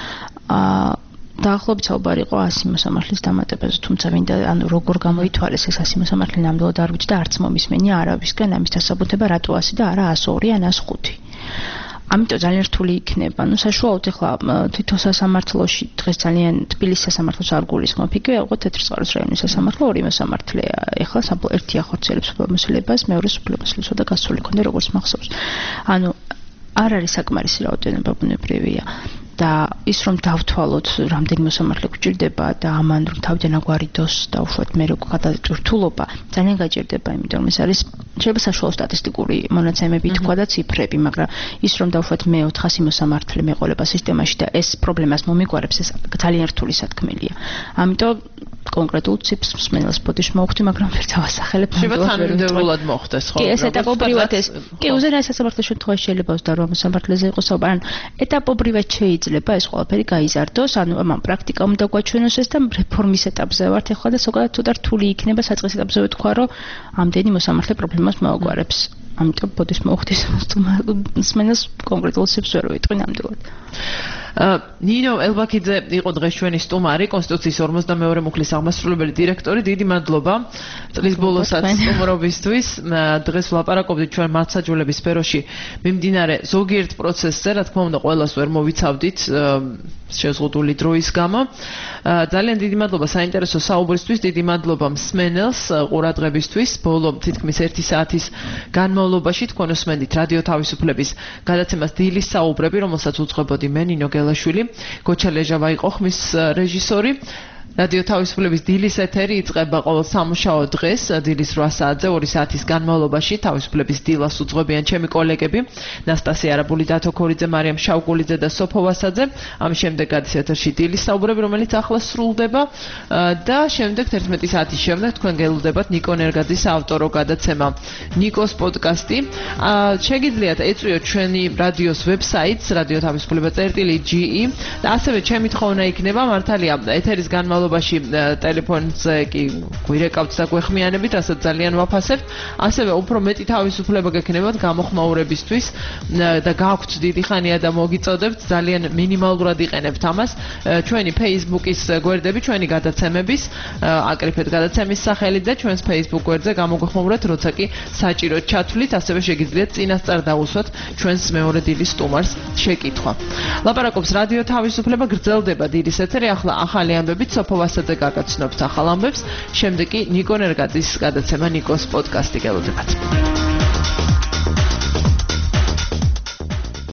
დაახლოებით საუბარი იყო 100 მოსამართლის დამატებაზე, თუმცა ვინდა როგორ გამოითვალეს ეს 100 მოსამართლე ნამდვილად არ ვიცი და არც მომისმენია არავისგან ამის დასაბუთება რატო 100 და არა 102 ან 105. ამიტომ ძალიან რთული იქნება. საშუალოდ ახლა თვითონ სასამართლოში დღეს ძალიან თბილისის სასამართლოს არ გულისხმობ, იგივე იყო თეთრიწყაროს რაიონის სასამართლო, ორი მოსამართლეა. ახლა ერთი ახორციელებს უფლებამოსილებას, მეორე უფლებამოსილებას და გასული ქონდა, როგორც მახსოვს. ანუ არ არის საკმარისი რაოდენობა ბუნებრივია. და ის რომ დავთვალოთ რამდენი მოსამართლე გვჭირდება და ამან რომ თავიდან აგვარიდოს და უშუალოდ მე როგორ გადაჭრთულობა ძალიან გაჭირდება, იმიტომ რომ ეს არის შეიძლება საშუალო სტატისტიკური მონაცემები თქვა და ციფრები, მაგრამ ის რომ დავუშვათ მე 400 მოსამართლე მეყოლება სისტემაში და ეს პრობლემას მომიგვარებს, ეს ძალიან რთული სათქმელია. ამიტომ კონკრეტულ ციფრს მსმენელს ბოდიშ მოვხვდი, მაგრამ ვერ დავასახელებ. შეიძლება თანმიმდევრულად მოხდეს, ხო? კი, ეს ეტაპობრივად ეს. კი, უზენაეს სასამართლოს შემთხვევაში შეიძლება 28 მოსამართლეზე იყოს საუბარი, ან ეტაპობრივად შეიძლება ეს ყველაფერი გაიზარდოს, ანუ ამან პრაქტიკა უნდა გვაჩვენოს ეს და რეფორმის ეტაპზე ვართ ახლა და ზოგადად ცოტა რთული იქნება საწყის ეტაპზე ვთქვა, რომ ამდენი მოსამართლე პრობლემას მოაგვარებს. ამიტომ ბოდიშ მოვხვდი მსმენელს კონკრეტულ ციფრს ვერ ვიტყვი ნამდვილად. ნინო ელბაქიძე იყო დღეს ჩვენი სტუმარი, კონსტიტუციის 52 მუხლის აღმასრულებელი დირექტორი. დიდი მადლობა წლის ბოლოსაც სტუმრობისთვის. დღეს ვლაპარაკობდით ჩვენ მართლმსაჯულების სფეროში მიმდინარე ზოგიერთ პროცესზე, რა თქმა უნდა, ყველას ვერ მოვიცავდით შეზღუდული დროის გამო. ძალიან დიდი მადლობა საინტერესო საუბრისთვის, დიდი მადლობა მსმენელს ყურადღებისთვის. ბოლო თითქმის 1 საათის განმავლობაში თქვენ უსმენდით რადიო თავისუფლების გადაცემას დილის საუბრები, რომელსაც უძღვებოდი მე ნინო გელაშვილი, გოჩა ლეჟავა იყო ხმის რეჟისორი. რადიო თავისუფლების დილის ეთერი იწყება ყოველ სამუშაო დღეს დილის 8 საათზე 2 საათის განმავლობაში. თავისუფლების დილას უძღვებიან ჩემი კოლეგები ნასტასია არაბული, დათო ქორიძე, მარიამ შავგულიძე და სოფო ვასაძე. ამის შემდეგ გადის ეთერში დილის საუბრები, რომელიც ახლა სრულდება და შემდეგ 11 საათის შემდეგ თქვენ გელოდებათ ნიკო ნერგაძის ავტორო გადაცემა ნიკოს პოდკასტი. შეგიძლიათ ეწვიოთ ჩვენი რადიოს ვებსაიტს radio-თავისუფლება.ge და ასევე ჩემი თხოვნა იქნება, მართალია ეთერის განმავლობაში განმავლობაში ტელეფონზე კი გვირეკავთ და გვეხმიანებით, რასაც ძალიან ვაფასებთ. ასევე უფრო მეტი თავისუფლება გექნებათ გამოხმაურებისთვის და გაქვთ დიდი ხანია და მოგიწოდებთ, ძალიან მინიმალურად იყენებთ ამას. ჩვენი Facebook-ის გვერდები, ჩვენი გადაცემების, აკრიფეთ გადაცემის სახელით და ჩვენს Facebook გვერდზე გამოგვეხმაურეთ, როცა კი საჭიროდ ჩათვლით, ასევე შეგიძლიათ წინასწარ დაუსვათ ჩვენს მეორე დილის სტუმარს შეკითხვა. ლაპარაკობს რადიო თავისუფლება, გრძელდება დილის ეთერი, ახლა ახალი ამბებით სოფო ვასაძე გაგაცნობთ ახალ ამბებს, შემდეგ კი ნიკო ნერგაძის გადაცემა ნიკოს პოდკასტი გელოდებათ.